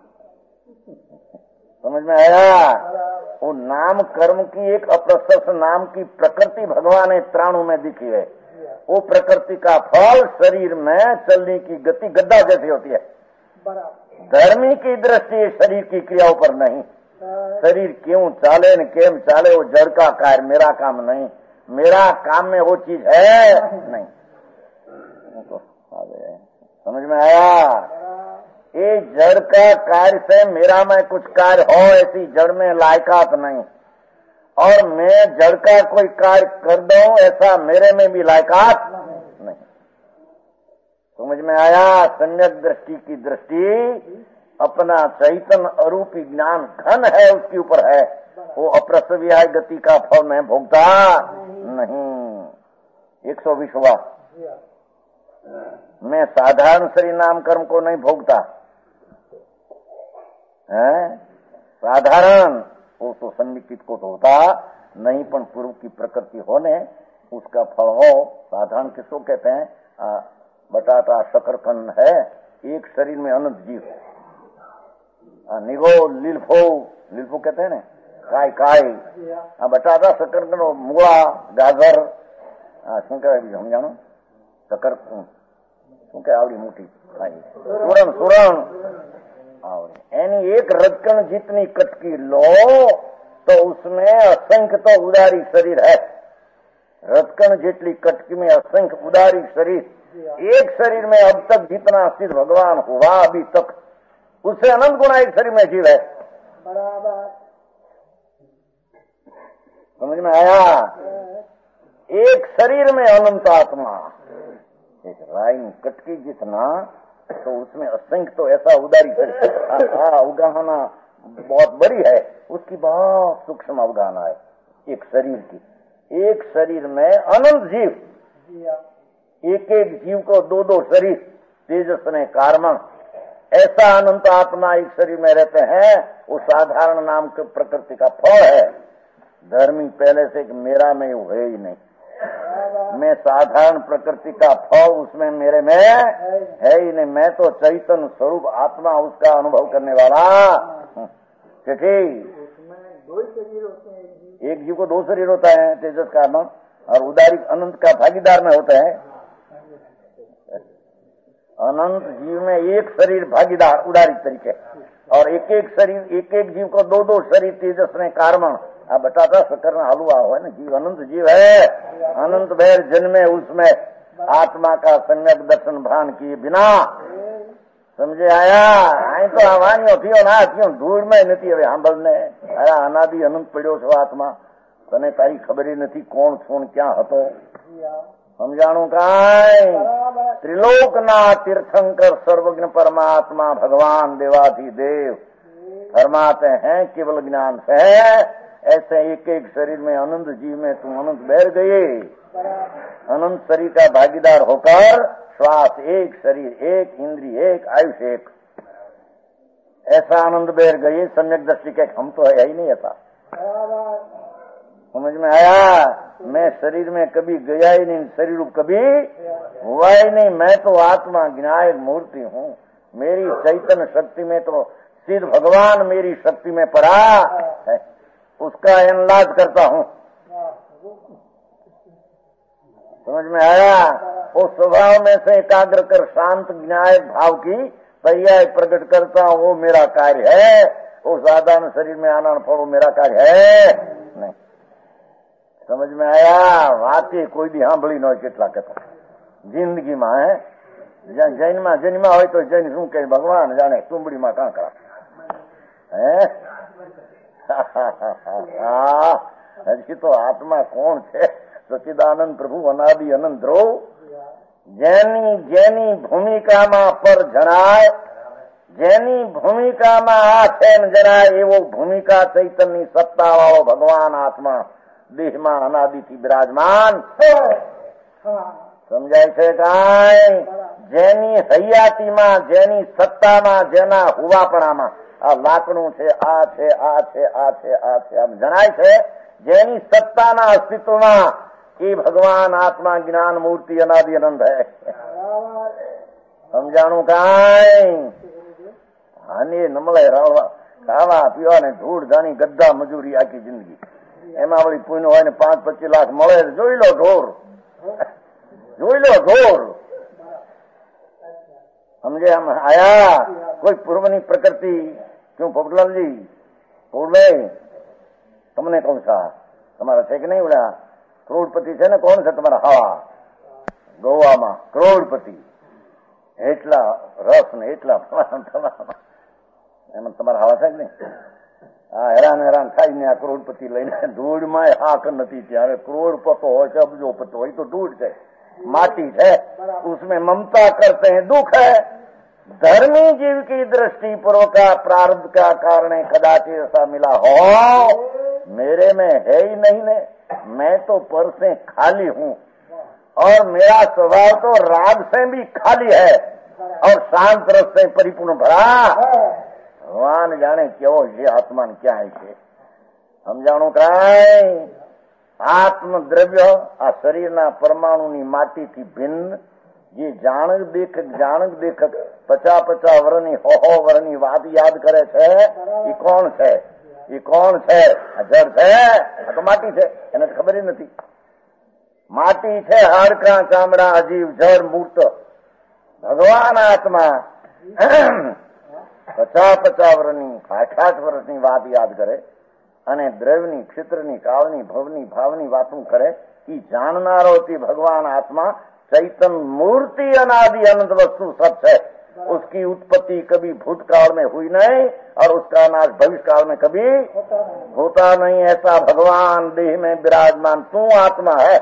समझ में आया? वो नाम कर्म की एक अप्रशस्त नाम की प्रकृति भगवान ने त्राणु में दिखी है। वो प्रकृति का फल शरीर में चलने की गति गद्दा जैसी होती है। धर्मी की दृष्टि शरीर की क्रियाओं पर नहीं, शरीर क्यों चाले न केम चाले वो जड़ का कार्य, मेरा काम नहीं, मेरा काम में वो चीज है नहीं। समझ में आया? ये जड़ का कार्य से मेरा में कुछ कार्य हो, ऐसी जड़ में लायकात नहीं, और मैं जड़ का कोई कार्य कर दूं ऐसा मेरे में भी लायकात नहीं। समझ में आया? सम्यक दृष्टि की दृष्टि अपना चैतन्य अरूपी ज्ञान घन है, उसके ऊपर है, वो अप्रसव्याय गति का फल मैं भोगता नहीं। एक सौ बीसवा, मैं साधारण शरीर नाम कर्म को नहीं भोगता है। साधारण वो तो सन्निकित को तो होता नहीं, पर पूर्व की प्रकृति होने उसका फल हो। साधारण किसको कहते हैं? आ, बटाटा शकरकंद है, एक शरीर में अनंत जीव, निगो लिल्फो, लिल्फो कहते हैं ना, काय काय, आ बटाटा शकरकंद, मूला, गाजर, શું કહેવાય બીજું સમજાણો? શકર શું કે આવડી મોટી સુરણ સુરણ आवड़ी, यानी एक रजकण जितनी कटकी लो तो उसमें असंख्य तो उदारी शरीर है। रजकण जितनी कटकी में असंख्य उदारी शरीर, एक शरीर में अब तक जितना सिद्ध भगवान हुआ अभी तक, उससे अनंत गुना एक शरीर में जीव है। बराबर समझ में आया? एक शरीर में अनंत आत्मा, एक राइन कटकी जितना, तो उसमें असंख्य तो ऐसा उदारी शरीर, अवगाहना बहुत बड़ी है, उसकी बहुत सूक्ष्म अवगाहना है एक शरीर की। एक शरीर में अनंत जीव, एक एक जीव को दो दो शरीर, तेजस ने कारमण, ऐसा अनंत आत्मा एक शरीर में रहते हैं। वो साधारण नाम के प्रकृति का फल है। धर्मी पहले से कि मेरा में वो है ही नहीं, मैं साधारण प्रकृति का फल उसमें मेरे में है ही नहीं, मैं तो चैतन्य स्वरूप आत्मा, उसका अनुभव करने वाला। ठीक, एक जीव को दो शरीर होता है, तेजस का नाम, और उदारी अनंत का भागीदार में होता है। अनंत जीव में एक शरीर भागीदार उदारी तरीके, और एक एक शरीर, एक एक जीव को दो दो शरीर, तेजस ने कारमण, अब बटाटा शक्कर में हलवा हो है ना, जीव अनंत जीव है, अनंत भैर जन्मे उसमें आत्मा का सम्यक दर्शन भान किए बिना। समझे आया? आई तो हमारी थी ना थी धूल में नहीं હવે સાંભળને આયા અનાદિ અનંત પડ્યો છો આત્મા, તને તારી ખબર નથી કોણ છું ક્યાં હતો, સમજાણું કાંઈ? ત્રિલોકનાથ तीर्थंकर सर्वज्ञ परमात्मा भगवान देवाधिदेव फरमाते हैं केवल ज्ञान से ऐसे एक एक शरीर में अनंत जीव में तुम अनंत बैठ गए। अनंत शरीर का भागीदार होकर श्वास एक, शरीर एक, इंद्रिय एक, आयुष एक, ऐसा आनंद बैठ गए। सम्यक दृष्टि के हम तो है ही नहीं ऐसा। समझ में आया? मैं शरीर में कभी गया ही नहीं, शरीर रूप कभी हुआ ही नहीं। मैं तो आत्मा ज्ञायक मूर्ति हूँ। मेरी चैतन्य शक्ति में तो सिद्ध भगवान मेरी शक्ति में पड़ा है, उसका एनलाज करता हूँ। समझ में आया? उस स्वभाव में से एकाग्र कर शांत ज्ञायक भाव की पर्याय प्रकट करता हूँ, वो मेरा कार्य है। वो साधारण शरीर में आना पड़ो मेरा कार्य है नहीं। समझ में आया? वाते कोई भी સાંભળી ન હોય કેટલા કહેતા જિંદગીમાં હે જૈનમાં જન્મા હોય તો જૈન શું કહે ભગવાન જાણે ટુંબડીમાં કાંકરા હે હજી તો આત્મા કોણ છે? સચ્ચિદાનંદ પ્રભુ અનાદિ અનંત ધ્રુવ જેની જેની ભૂમિકામાં પર જણાય, જેની ભૂમિકામાં આ છે જણાય એવો ભૂમિકા ચૈતન્યની સત્તા વાળો ભગવાન આત્મા દેહમાં અનાદિથી બિરાજમાન સમજાય છે કાંઈ? જેની હૈયાતીમાં, જેની સત્તામાં, જેના હુવાપણામાં આ લાકડું છે, આ છે, આ છે, આ છે, આ છે, આમ જણાય છે, જેની સત્તાના અસ્તિત્વમાં એ ભગવાન આત્મા જ્ઞાન મૂર્તિ અનાદિ અનંત હૈ। સમજાણું કાંઈ? આને નમળે રળવા ખાવા પીવા ને ધૂળ ધાણી ગદ્દા મજૂરી આખી જિંદગી, એમાં વળી પુણ્ય હોય ને પાંચ પચીસ લાખ મળે જોઈ લો ઢોર, જોઈ લો ઢોર। સમજે? આમ આયા કોઈ પૂર્વની પ્રકૃતિ ક્યું પોપટલાલજી પોપટભાઈ તમને કહું છા તમારા છે કે નહીં? ઓલા કરોડપતિ છે ને, કોણ છે તમારા? હા, ગોવામાં કરોડપતિ, એટલા રસ ને એટલા એમાં તમારા હવા છે કે નહીં? હા, હેરાન હેરાન થાઈને આ કરોડપતિ લઈને ધૂળમાં હાક નથી। ત્યારે કરોડપતો હોય છે, અબજોપતો હોય તો ધૂળ છે, माटी है, उसमें ममता करते हैं, दुख है। धर्मी जीव की दृष्टि पूर्व का प्रारब्ध का कारण कदाचित ऐसा मिला हो, मेरे में है ही नहीं ने, मैं तो पर से खाली हूँ और मेरा स्वभाव तो राग से भी खाली है और शांत रस से परिपूर्ण भरा। भगवान जाने क्यों ये आत्मा क्या है છે? સમજાણું કાંઈ? આત્મ દ્રવ્ય આ શરીરના પરમાણુની માટીથી ભિન્ન જે જાણક દેખક જાણક દેખક પચાસ પચાસ વર્ષની હો હો વર્ષની વાત યાદ કરે છે, એ કોણ છે? એ કોણ છે? આ જળ છે, આ તો માટી છે, એને તો ખબર જ નથી। માટી છે, હાડકાં ચામડા અજીવ જળ મૂર્ત। ભગવાન આત્મા પચાસ પચાસ વર્ષની આઠ આઠ વર્ષની વાત યાદ કરે અને દ્રવ્યની ક્ષેત્રની કાળની ભવની ભાવની વાતું કરે। એ જાણનારો થી ભગવાન આત્मा चैतन मूर्ति अनादि अनंत वस्तु सब है। उसकी उत्पत्ति कभी भूतकाल में हुई नहीं और उसका नाश भविष्य काल में कभी होता नहीं। ऐसा भगवान देह में विराजमान तू आत्मा है।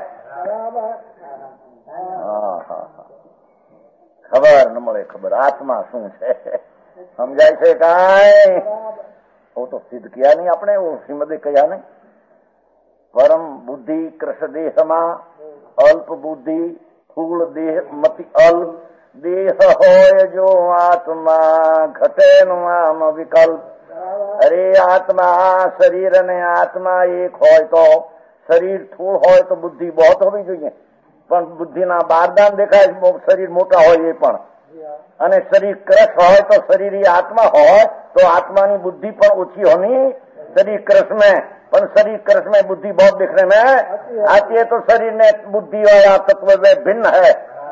खबर न મળે खबर आत्मा શું છે સમજાય છે કાંઈ? वो तो सिद्ध किया नहीं आपने, वो श्रीमदे कहा नहीं। परम बुद्धि कृष्ण देह में अल्प बुद्धि फूल देह मति अल्प देह होय जो आत्मा घटे नाम विकल्प। अरे आत्मा शरीर ने आत्मा एक होय तो शरीर थूल होय तो बुद्धि बहुत होवी જોઈએ, પણ બુદ્ધિના બારદાન દેખાય શરીર મોટા હોય એ પણ, અને શરીર ક્રશ હોય તો શરીર ही आत्मा હોય तो आत्मा की बुद्धि पर ओછી होनी शरीर क्रश में, पर शरीर क्रश में बुद्धि बहुत दिखने में आती है। तो शरीर ने बुद्धि वाला तत्व में भिन्न है।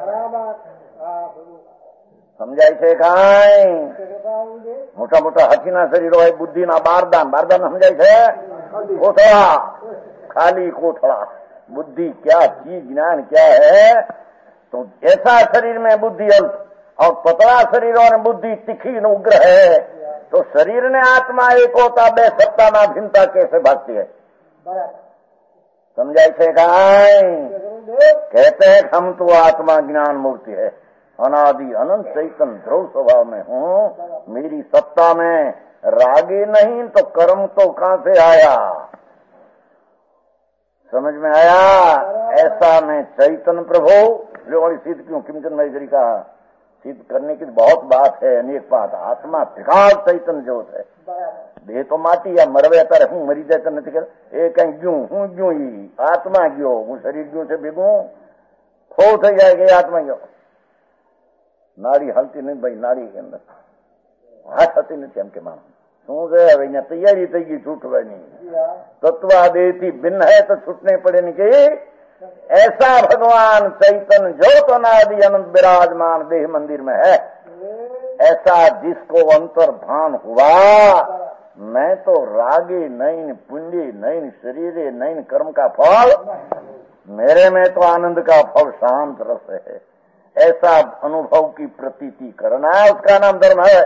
समझाय છે કાંઈ? મોટા મોટા હાથીના શરીર હોય, બુદ્ધિના બારદાન બારદાન સમજાય છે? કોથળા, खाली कोठड़ा। बुद्धि क्या चीज, ज्ञान क्या है? तो ऐसा शरीर में बुद्धि अल्प और पतला शरीरों में बुद्धि तीखी उग्र है। तो शरीर ने आत्मा एक होता बे सत्ता में भिन्नता कैसे भागती है? समझाई છે કાંઈ? कहते हैं हम तो आत्मा ज्ञान मूर्ति है, अनादि अनंत चैतन ध्रुव स्वभाव में हूँ। मेरी सत्ता में रागी नहीं तो कर्म तो कहां से आया? समझ में आया? ऐसा मैं चैतन्य प्रभु जो वाली सिद्ध क्यों किमचंद महेश्वरी का सिद्ध करने की बहुत बात है, अनेक बात। आत्मा विकास चैतन्य ज्योत है। देह तो माटी या मरवे तर हूँ मरी जाए तो नहीं कर ए कहीं क्यों हूँ क्यों ही आत्मा क्यों हूँ शरीर क्यों से बिगू खो थी जाएगी आत्मा क्यों। नाड़ी हलती नहीं भाई, नाड़ी के अंदर हाथ हती नहीं एम के मानो શું છે હવે અહીંયા તૈયારી થઈ ગઈ છૂટવાની। તત્વાદેહ થી ભિન્ન है तो छूटने पड़े नहीं कि ऐसा भगवान चैतन्य ज्योत अनादि अनंत विराजमान देह मंदिर में है। ऐसा जिसको अंतर भान हुआ मैं तो रागे नैन पुंजे नैन शरीरे नैन कर्म का फल मेरे में तो आनंद का फल शांत रस है। ऐसा अनुभव की प्रतीति करना उसका नाम धर्म है।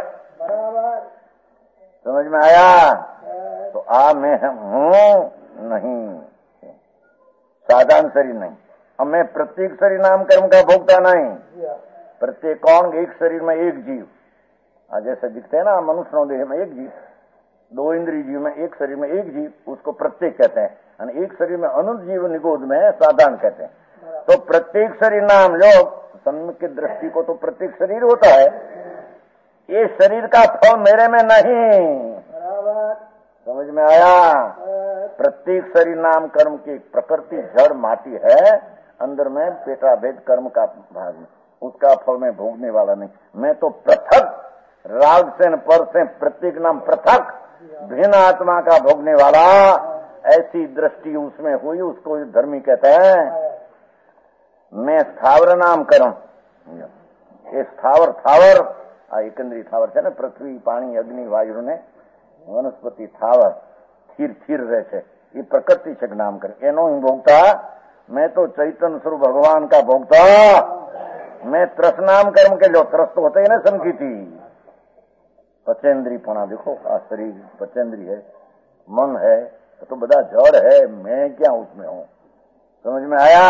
समझ में आया? तो आ मैं हूँ नहीं, साधारण शरीर नहीं। अब मैं प्रत्येक शरीर नाम कर्म का भोगता नहीं। प्रत्येक कौन? एक शरीर में एक जीव, जैसे दिखते हैं ना मनुष्य देह में एक जीव, दो इंद्रिय जीव में एक शरीर में एक जीव, उसको प्रत्येक कहते हैं। और एक शरीर में अनंत जीव निगोद में साधारण कहते हैं। तो प्रत्येक शरीर नाम जो सम्यक की दृष्टि को तो प्रत्येक शरीर होता है। ये शरीर का फल मेरे में नहीं। समझ में आया? प्रत्येक शरीर नाम कर्म की प्रकृति जड़ माटी है, अंदर में पेटा भेद कर्म का भाग, उसका फल मैं भोगने वाला नहीं। मैं तो पृथक राग से पर से प्रत्येक नाम पृथक भिन्न आत्मा का भोगने वाला। ऐसी दृष्टि उसमें हुई, उसको धर्मी कहते हैं। मैं स्थावर नाम कर्म, ये स्थावर थावर एकंद्री थावर છે ને પૃથ્વી પાણી અગ્નિ વાયુ ને વનસ્પતિ થાવર સ્થિર સ્થિર રહે છે એ પ્રકૃતિ છે નામ કરે એનો હું ભોગતા। मैं तो चैतन्य स्वरूप भगवान का भोगता। मैं त्रस नाम कर्म के जो त्रस तो होते ही ना समझी थी पचेंद्री पना देखो आ शरीर पचेंद्री है, मन है तो बड़ा जड़ है, मैं क्या उसमें हूँ। समझ में आया?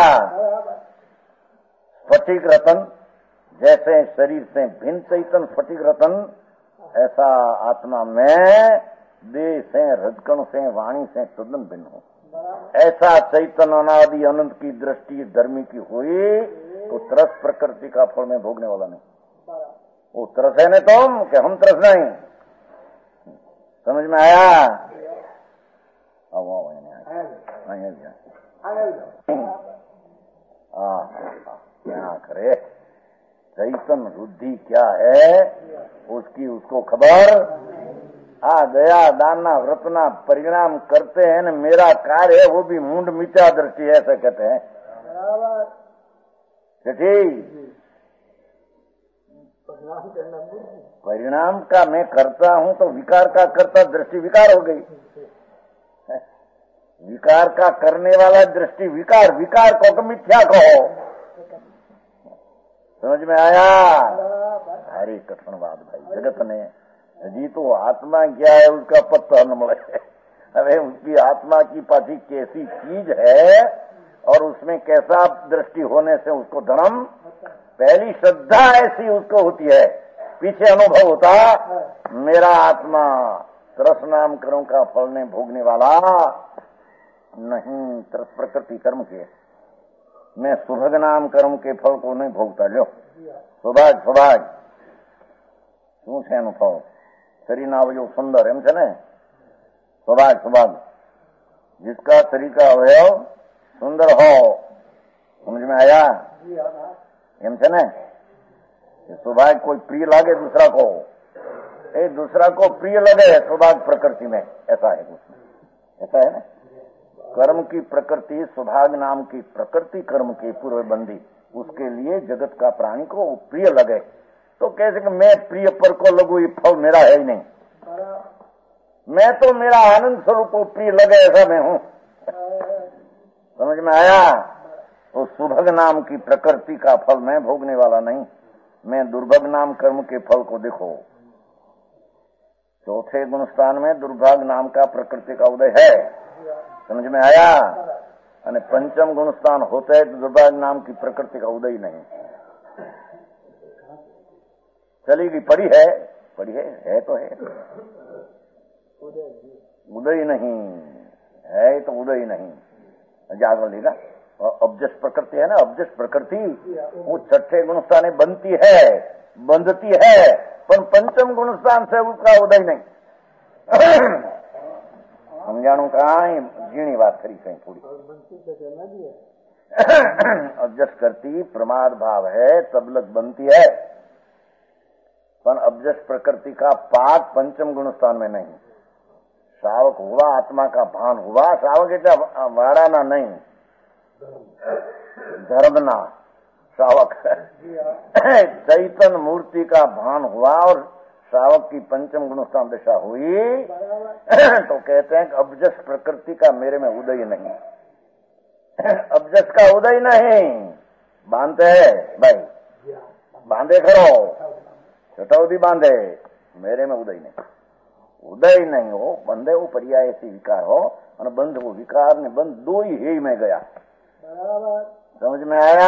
स्फटिक रतन जैसे शरीर से भिन्न चैतन्य स्फटिक रतन, ऐसा आत्मा में देह से हृदकण से वाणी से तद्दन भिन्न हो। ऐसा चैतन्य अनादि अनंत की दृष्टि धर्मी की हुई तो तरस प्रकृति का फल में भोगने वाला नहीं। वो तरस है नहीं तुम कि हम तरस नहीं। समझ में आया? आओ क्या करे चैतन्य बुद्धि क्या है उसकी उसको खबर। आ दया दाना व्रतना परिणाम करते हैं न मेरा कार्य है वो भी मुंड मिथ्या दृष्टि है ऐसा कहते हैं। ठीक परिणाम का मैं करता हूं तो विकार का करता दृष्टि विकार हो गई। विकार का करने वाला दृष्टि विकार, विकार को तो मिथ्या कहो। समझ में आया? अरे कठिन बात भाई जगत ने जी तो आत्मा क्या है उसका पत्ता न मिले। अरे उसकी आत्मा की पाछी कैसी चीज है और उसमें कैसा दृष्टि होने से उसको धर्म, पहली श्रद्धा ऐसी उसको होती है, पीछे अनुभव होता मेरा आत्मा तरस नाम कर्म का फल ने भोगने वाला नहीं। तरस प्रकृति कर्म के मैं सुभग नाम कर्म के फल को नहीं भोगता। लो सौभाग्य सौभाग्य શું છે અનુભવ शरीर ना अवयव सुंदर एम છે ने सौभाग्य सौभाग्य जिसका शरीर का अवयव सुंदर हो। समझ में आया? एम છે ने सौभाग्य कोई प्रिय लागे दूसरा को, एक दूसरा को प्रिय लगे सौभाग्य प्रकृति में ऐसा है कुछ ऐसा है ना। कर्म की प्रकृति सौभाग्य नाम की प्रकृति कर्म की पूर्व बंदी उसके लिए जगत का प्राणी को प्रिय लगे तो कैसे कि मैं प्रिय पर को लगू ये फल मेरा है ही नहीं। मैं तो मेरा आनंद स्वरूप को प्रिय लगे ऐसा मैं हूं। समझ में आया? तो सुभग नाम की प्रकृति का फल मैं भोगने वाला नहीं। मैं दुर्भग नाम कर्म के फल को देखो चौथे गुणस्थान में दुर्भाग नाम का प्रकृति का उदय है। समझ में आया? અને पंचम गुणस्थान होता है तो दुर्भाग्य नाम की प्रकृति का उदय नहीं। चलेगी पड़ी है पड़ी है है तो है उदय नहीं है तो उदय नहीं। जाग लेगा। अब्जस प्रकृति है ना, अब्जस प्रकृति वो छठे गुणस्थान बनती है, बंधती है, पर पंचम गुणस्थान से उसका उदय नहीं। समझाणु कहा जीणी बात करी कहीं थोड़ी। अब्जस करती प्रमाद भाव है तब लग बनती है, पर अब्जस प्रकृति का पाक पंचम गुणस्थान में नहीं। श्रावक हुआ, आत्मा का भान हुआ, श्रावक इतना वाराना नहीं, धर्मना श्रावक चैतन मूर्ति का भान हुआ और श्रावक की पंचम गुणस्थान दशा हुई तो कहते हैं कि अब्जस प्रकृति का मेरे में उदय नहीं। अब्जस का उदय नहीं, बांधते है भाई, बांधे करो, छठौदी बांधे, मेरे में उदय नहीं। उदय नहीं हो, बंधे वो पर्याय से विकार हो, और बंध वो विकार ने बंध दो ही हे में गया। समझ में आया?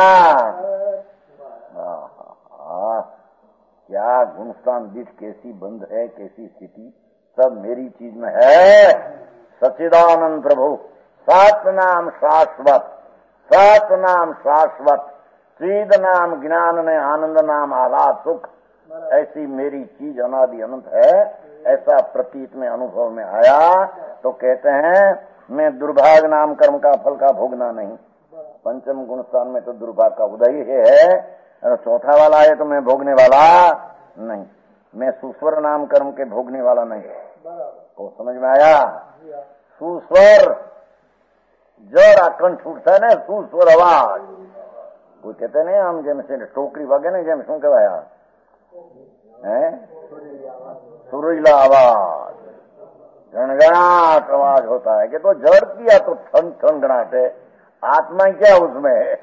हाँ, क्या गुणस्थान दिख, कैसी बंध है, कैसी स्थिति, सब मेरी चीज में है। सच्चिदानंद प्रभु सत नाम शाश्वत, सत नाम शाश्वत, चिद नाम ज्ञान ने आनंद नाम आह्लाद सुख, ऐसी मेरी चीज अनादि अनंत है। ऐसा प्रतीत में अनुभव में आया तो कहते हैं मैं दुर्भाग्य नाम कर्म का फल का भोगना नहीं। पंचम गुणस्थान में तो दुर्भाग्य का उदय है, और चौथा वाला है तो मैं भोगने वाला नहीं, मैं सुस्वर नाम कर्म के भोगने वाला नहीं। तो समझ में आया? सुस्वर जरा कंठ उठता है ना, सुस्वर आवाज, कोई कहते नहीं हम जैसे टोकरी वगे नहीं, जैसे शू कहवाया है, सुरीला आवाज, झनझनाट आवाज होता है कि तो जड़ किया तो ठन ठनगणाट है, आत्मा क्या उसमें?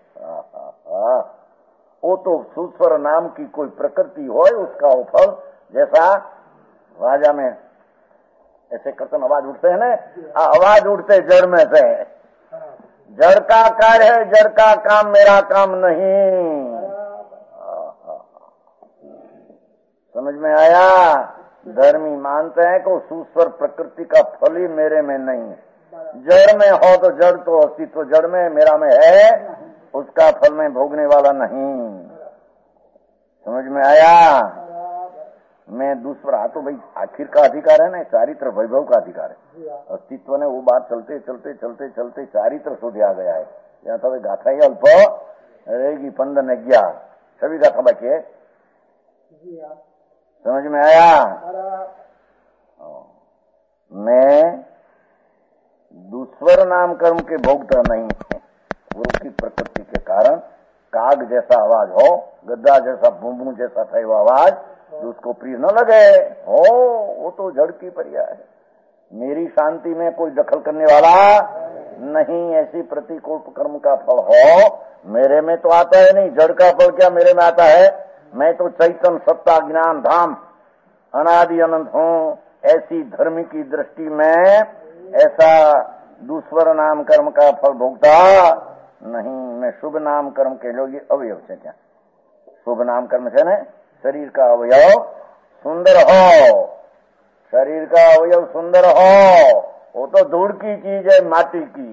वो तो सुस्वर नाम की कोई प्रकृति हो, उसका वो फल, जैसा राजा में ऐसे कर्तन आवाज उठते हैं ना, आवाज उठते जड़ में से, जड़ का कार्य है, जड़ का काम मेरा काम नहीं। समझ में आया? धर्मी मानते हैं कि सुस्वर प्रकृति का फल ही मेरे में नहीं, जड़ में हो तो जड़ तो अस्तित्व जड़ में, मेरा में है, उसका फल में भोगने वाला नहीं। समझ में आया? मैं दूसरा तो भाई आखिर का अधिकार है ना, चारित्र वैभव का अधिकार है। अस्तित्व ने वो बात चलते चलते चलते चलते चारित्र सो दिया गया है। यहाँ तो गाथा ही अल्प रहेगी, पंद्रह ने ग्यारह सभी गाथा बाकी है। समझ में आया? मैं दूसवर नाम कर्म के भोगता नहीं है। गुरु की प्रकृति के कारण काग जैसा आवाज हो, गद्दा जैसा बूंबू जैसा था वो आवाज, उसको प्रिय न लगे हो, वो तो जड़ की पर्याय है। मेरी शांति में कोई दखल करने वाला नहीं, ऐसी प्रतिकूल कर्म का फल हो मेरे में तो आता है नहीं। जड़ का फल क्या मेरे में आता है? मैं तो चैतन सत्ता ज्ञान धाम अनादि अनंत हूँ। ऐसी धर्म की दृष्टि में ऐसा दूसवर नाम कर्म का फल भोगता नहीं। मैं शुभ नाम कर्म के लोग ये अवयव से क्या शुभ नाम कर्म से न शरीर का अवयव सुंदर हो, शरीर का अवयव सुंदर हो, वो तो धूड़ की चीज है, माटी की,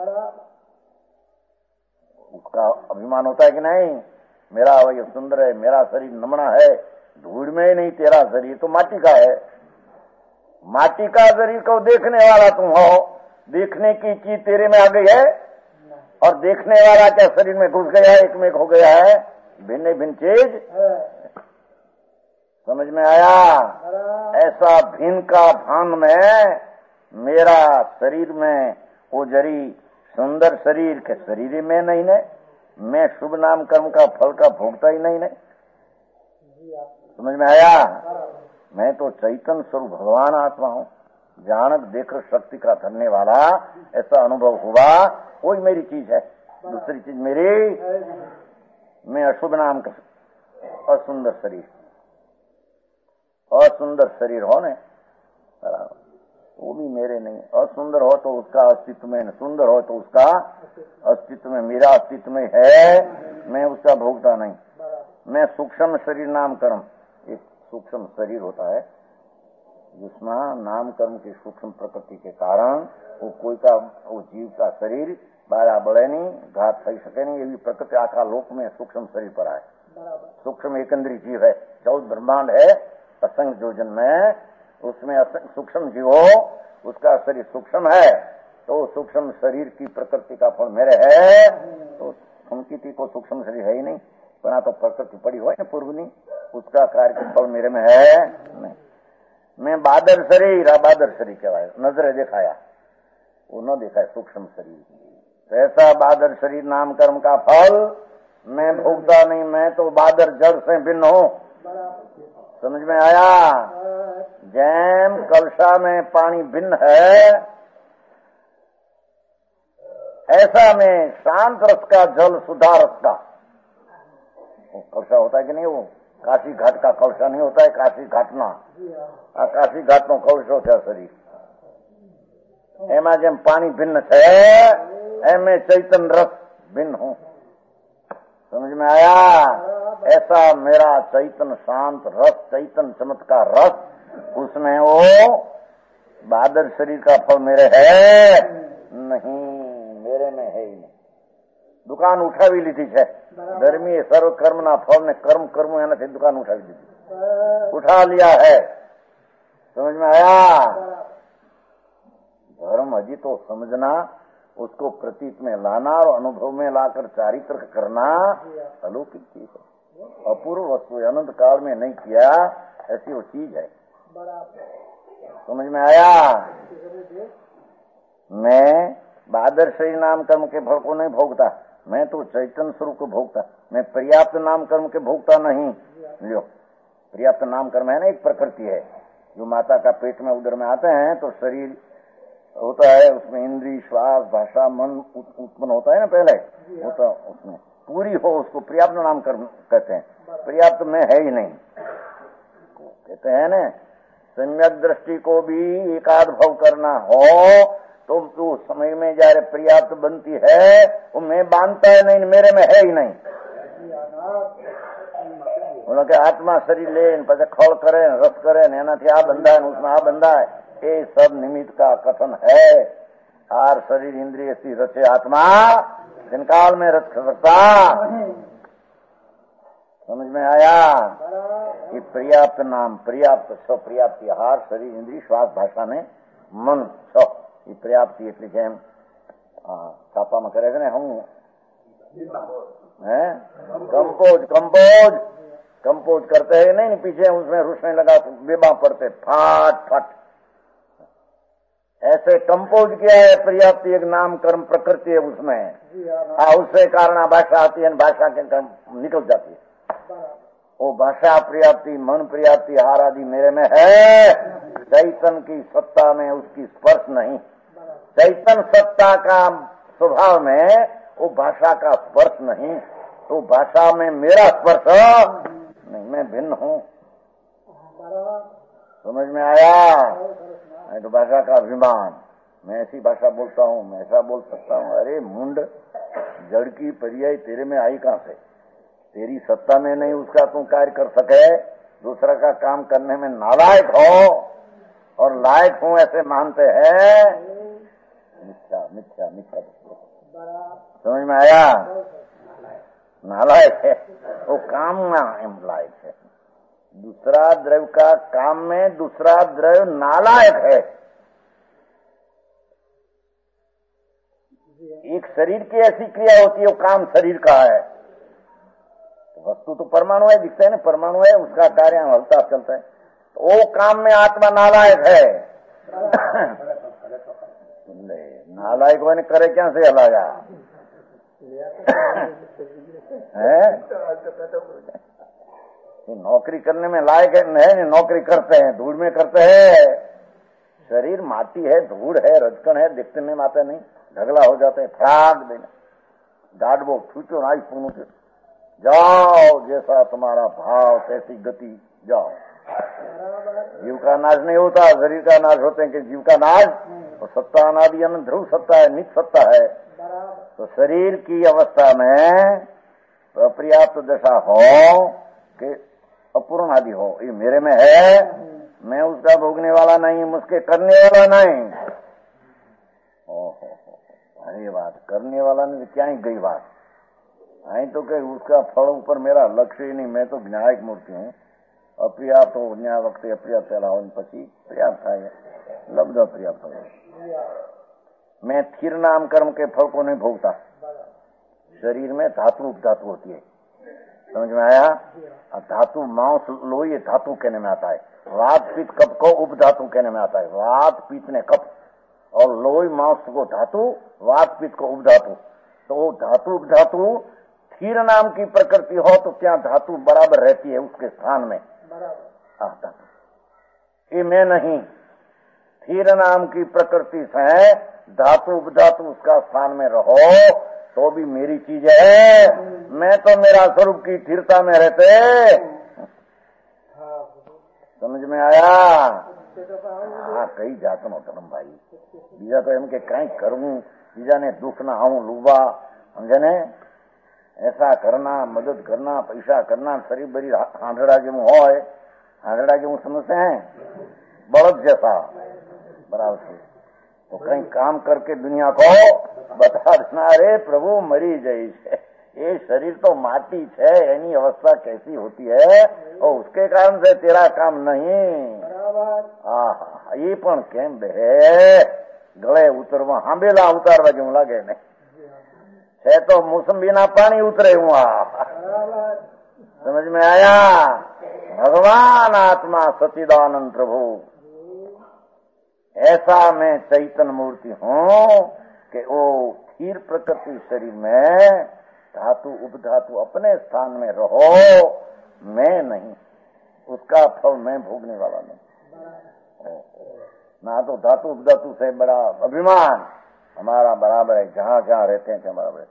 उसका अभिमान होता है कि नहीं मेरा अवयव सुंदर है, मेरा शरीर नमना है। धूड़ में ही नहीं, तेरा शरीर तो माटी का है। माटी का शरीर को देखने वाला तुम हो, देखने की चीज तेरे में आ गई है, और देखने वाला क्या शरीर में घुस गया है, एक में हो गया है, भिन्न भिन्न चीज। समझ में आया? ऐसा भिन्न का भान में मेरा शरीर में वो जरी सुंदर शरीर के शरीर में नहीं ने, मैं शुभ नाम कर्म का फल का भोगता ही नहीं ने। समझ में आया? मैं तो चैतन्य स्वरूप भगवान आत्मा हूँ, जानक देकर शक्ति का धरने वाला। ऐसा अनुभव हुआ, वही मेरी चीज है, दूसरी चीज मेरी। मैं अशुभ नाम का असुंदर शरीर, असुंदर शरीर हो ने, वो भी मेरे नहीं। असुंदर हो तो उसका अस्तित्व में, सुंदर हो तो उसका अस्तित्व में, मेरा अस्तित्व में है, मैं उसका भोगता नहीं। मैं सूक्ष्म शरीर नाम कर्म, एक सूक्ष्म शरीर होता है, जिसमें नाम कर्म की सूक्ष्म प्रकृति के कारण वो कोई का वो जीव का शरीर बारा बढ़े नहीं, घात થઈ શકે नहीं। એવી प्रकृति आखा लोक में सूक्ष्म शरीर पर आए। सूक्ष्म एकंदरी जीव है, चौदह ब्रह्मांड है असंख्य योजन में, उसमें असंख्य सूक्ष्म जीव हो, उसका शरीर सूक्ष्म है, तो सूक्ष्म शरीर की प्रकृति का फल मेरे है, तो संकिति को सूक्ष्म शरीर है ही नहीं, बना तो प्रकृति पड़ी हो ना पूर्वनी, उसका कार्य फल मेरे में है नहीं। मैं बादर शरीर आ बादर शरीर कहवाय, नजरे देखाया, वो न देखाय सूक्ष्म शरीर। ऐसा बादर शरीर नाम कर्म का फल मैं भोगता नहीं, मैं तो बादर जड़ से भिन्न हूँ। समझ में आया? जैम कलशा में पानी भिन्न है, ऐसा में शांत रस का जल सुधा रस का कलशा होता है कि नहीं? वो काशी घाट का कलशा नहीं होता है, काशी घाटना काशी घाट नो कलशो है शरीर। एमा जेम पानी भिन्न है, एमे चैतन रस भिन्न हूँ। समझ में आया? ऐसा मेरा चैतन शांत रस, चैतन चमत्कार रस, उसमें वो बादर शरीर का फल मेरे है नहीं, मेरे में है ही नहीं। दुकान उठावी लीधी है, धर्मी सर्व कर्म ना फल ने कर्म कर्म एना से दुकान उठावी लीधी, उठा लिया है। समझ में आया? धर्म अजी तो समझना, उसको प्रतीत में लाना और अनुभव में लाकर चारित्र करना अलौकिक चीज है, अपूर्व वस्तु है, अनंत काल में नहीं किया ऐसी वो चीज है। समझ में आया? मैं बादर शरीर नाम कर्म के फल को नहीं भोगता, मैं तो चैतन्य स्वरूप को भोगता, मैं पर्याप्त नाम कर्म के भोगता नहीं। लो, पर्याप्त नाम कर्म है ना, एक प्रकृति है जो माता का पेट में उदर में आते हैं तो शरीर होता है, उसमें इंद्रिय श्वास भाषा मन उत्पन्न होता है ना, पहले होता उसमें पूरी हो, उसको पर्याप्त नाम कर्म कहते हैं। पर्याप्त में है ही नहीं, कहते हैं ना, सम्यक दृष्टि को भी एकाध भाव करना हो तो उस समय में जारे पर्याप्त बनती है, वो मैं बांधता है नहीं, मेरे में है ही नहीं। बोलो कि आत्मा शरीर ले पीछे खल करे रस करे एना थी आ बंधा है उसमें आ बंधा है, ये सब निमित्त का कथन है। आर शरीर इंद्रिय सी रचे आत्मा जिनकाल में रच सकता। समझ में आया? कि पर्याप्त नाम पर्याप्त छ पर्याप्ति आहार शरीर इंद्रिय श्वास भाषा में मन छ ये पर्याप्ति એટલે જેમ છાપામાં કરે છે ને હું है कंपोज कंपोज कंपोज करते हैं नहीं, पीछे उसमें रुसने लगा तो बेबा पड़ते फाट फट, ऐसे कंपोज किया है। पर्याप्ति एक नाम कर्म प्रकृति है उसमें, आ उससे कारण भाषा आती है, भाषा के कर्म निकल जाती है। वो भाषा पर्याप्ति मन पर्याप्ति हार आदि मेरे में है, चैतन की सत्ता में उसकी स्पर्श नहीं। चैतन सत्ता का स्वभाव में वो भाषा का स्पर्श नहीं, तो भाषा में मेरा स्पर्श नहीं, मैं भिन्न हूँ। समझ में आया? मैं तो भाषा का अभिमान, मैं ऐसी भाषा बोलता हूँ, मैं ऐसा बोल सकता हूँ। अरे मुंड, जड़ की पर्याय तेरे में आई कहाँ से? तेरी सत्ता में नहीं उसका तुम कार्य कर सके, दूसरा का काम करने में नालायक हो और लायक हूँ ऐसे मानते हैं। मिथ्या मिथ्या मिथ्या। समझ में आया? नालायक है वो, काम में लायक है। दूसरा द्रव्य का काम में दूसरा द्रव्य नालायक है। एक शरीर की ऐसी क्रिया होती है, वो काम शरीर का है। वस्तु तो परमाणु है, दिखता है ना, परमाणु है, उसका कार्य हलता चलता है, तो वो काम में आत्मा नालायक है। नालायक मैंने करे क्या से हलाया है? नौकरी करने में लायक है, नौकरी करते हैं, धूल में करते हैं। शरीर माटी है, धूल है, रजकन है, दिखते में आते नहीं, ढगला हो जाते हैं, फ्राग देना गाडबो छूटो ना पूनू के जाओ, जैसा तुम्हारा भाव कैसी गति जाओ। जीव का नाश नहीं होता, शरीर का नाश होते हैं कि जीव का नाश तो सत्ता अनादि अनंत ध्रुव सत्ता है, नित्य सत्ता है। तो शरीर की अवस्था में अपर्याप्त दशा हो कि अपूर्ण आदि हो, ये मेरे में है मैं उसका भोगने वाला नहीं, मुझके करने वाला नहीं। ओहो, अरे बात करने वाला नहीं, क्या ही गई बात। आई तो कहीं उसका फल ऊपर मेरा लक्ष्य ही नहीं। मैं तो विनायक मूर्ति हूँ। अप्रियाप्त हो न्या वक्त अप्रियाप्त हो पी पर्याप्त થાય लब्ध अप्रियाप्त हो। मैं थिर नाम कर्म के फल को नहीं भोगता। शरीर में धातु उपधातु होती है, समझ में आया? धातु मांस लोही धातु कहने में आता है। वात पित्त कप को उपधातु कहने में आता है। वात पित्त ने कप और लोही मांस को धातु, वात पित्त को उपधातु। तो धातु उपधातु थिर नाम की प्रकृति हो तो क्या धातु बराबर रहती है उसके स्थान में। धातु ये मैं नहीं, थिर नाम की प्रकृति से धातु उपधातु उसका स्थान में रहो तो भी मेरी चीज है। मैं तो मेरा स्वरूप की स्थिरता में रहते। समझ में आया? हाँ, कई जात नो धर्म भाई। बीजा तो एम के कई करूं, बीजा ने दुख ना आऊं लूबा, समझे ने? ऐसा करना, मदद करना, पैसा करना, शरीर बड़ी हांडड़ा जेवं होय, हांडड़ा जेवं समझते हैं, बड़द जैसा बराबर से। तो कहीं काम करके दुनिया को बता देना, अरे प्रभु मरी जाई छे, ये शरीर तो माटी है, एनी अवस्था कैसी होती है और उसके कारण से तेरा काम नहीं। हाँ, ये पण केम बे गले उतरवा हांबेला उतारवा जेवं लागे ने है तो मौसमी ना पानी उतरे हुआ। समझ में आया? भगवान आत्मा सच्चिदानंद प्रभु, ऐसा मैं चैतन्य मूर्ति हूँ कि वो स्थिर प्रकृति शरीर में धातु उपधातु अपने स्थान में रहो, मैं नहीं, उसका फल मैं भोगने वाला नहीं। ना तो धातु उपधातु से बड़ा अभिमान हमारा बराबर है, जहां जहां रहते हैं ત્યાં बराबर है।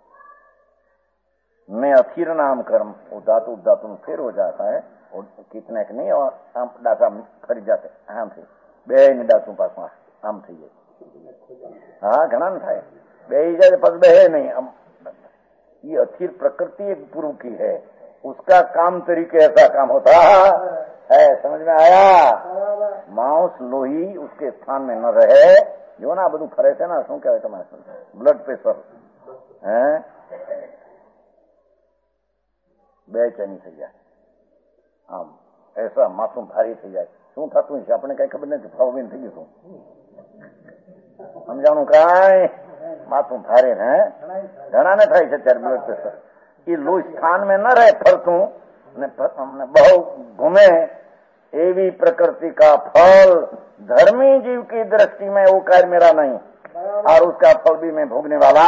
मैं अथिर नाम कर्म वो धातु उपधातु में फेर हो जाता है और कितने के नहीं और आम डाटा फरी जाते आम थी बे डाटू पास आम थी जाए। हाँ, घना न थाय बे जाए पग बे नहीं। ये अथिर प्रकृति एक पूर्व की है, उसका काम तरीके ऐसा काम होता है। समझ में आया? मांस लोही उसके स्थान में न रहे, जो ना બધું ફરે છે ને શું કહેવાય તમારે બ્લડ પ્રેશર હે બેચેની થઈ જાય, આમ ऐसा માથું ભારી થઈ જાય। શું થતું છે આપણે કઈ ખબર નથી, ભાવબીન થઈ ગયું સમજાણું કાંઈ માથું ભારે હે ઘણા ને થાય છે ત્યારે બ્લડ પ્રેશર। એ લો સ્થાન में न रहे फरतू ने बहु घूमे, एवी प्रकृति का फल धर्मी जीव की दृष्टि में वो कार्य मेरा नहीं और उसका फल भी मैं भोगने वाला।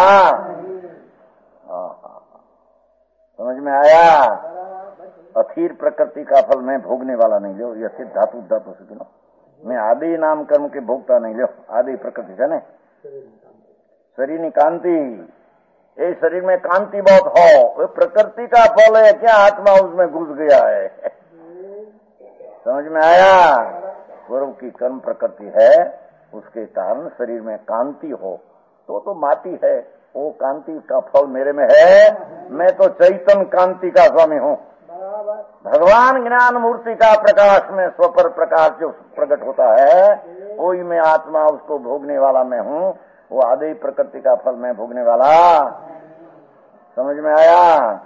समझ में आया? अथीर प्रकृति का फल मैं भोगने वाला नहीं। लो ये सिद्ध धातु धातु से सुनो, मैं आदि नाम कर्म के भोगता नहीं। लो आदि प्रकृति है ना, शरीर की कांति, ये शरीर में कांति बहुत हो, वो प्रकृति का फल है क्या? आत्मा उसमें घुस गया है। समझ में आया? पूर्व की कर्म प्रकृति है, उसके कारण शरीर में कांति हो तो तो माटी है, वो कांति का फल मेरे में है। मैं तो चैतन्य कांति का स्वामी हूँ। भगवान ज्ञान मूर्ति का प्रकाश में स्वपर प्रकाश जो प्रकट होता है वही मैं आत्मा, उसको भोगने वाला मैं हूँ। वो आदि प्रकृति का फल मैं भोगने वाला। समझ में आया?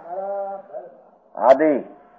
आदि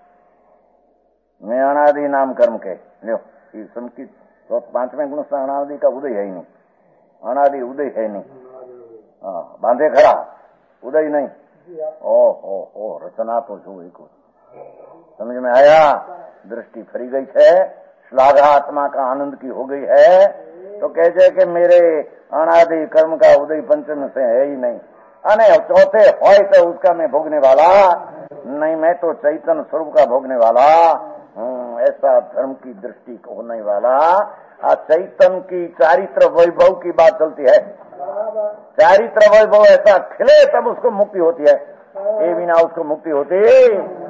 मैं अनादि नाम कर्म के लो संकित तो पांचवें गुण से अनादि का उदय है ही नहीं, अनादि उदय है नहीं। हाँ, बांधे खरा उदय नहीं। ओ ओ ओ रचना तो जो एक समझ में आया? दृष्टि फरी गई है, श्लाघा आत्मा का आनंद की हो गई है तो कहते कि मेरे अनादि कर्म का उदय पंचम से है ही नहीं। अने चौथे होय तो उसका मैं भोगने वाला नहीं, मैं तो चैतन्य स्वरूप का भोगने वाला हूँ। ऐसा धर्म की दृष्टि होने वाला चैतन्य की चारित्र वैभव की बात चलती है। चारित्र वैभव ऐसा खिले तब उसको मुक्ति होती है, ये बिना उसको मुक्ति होती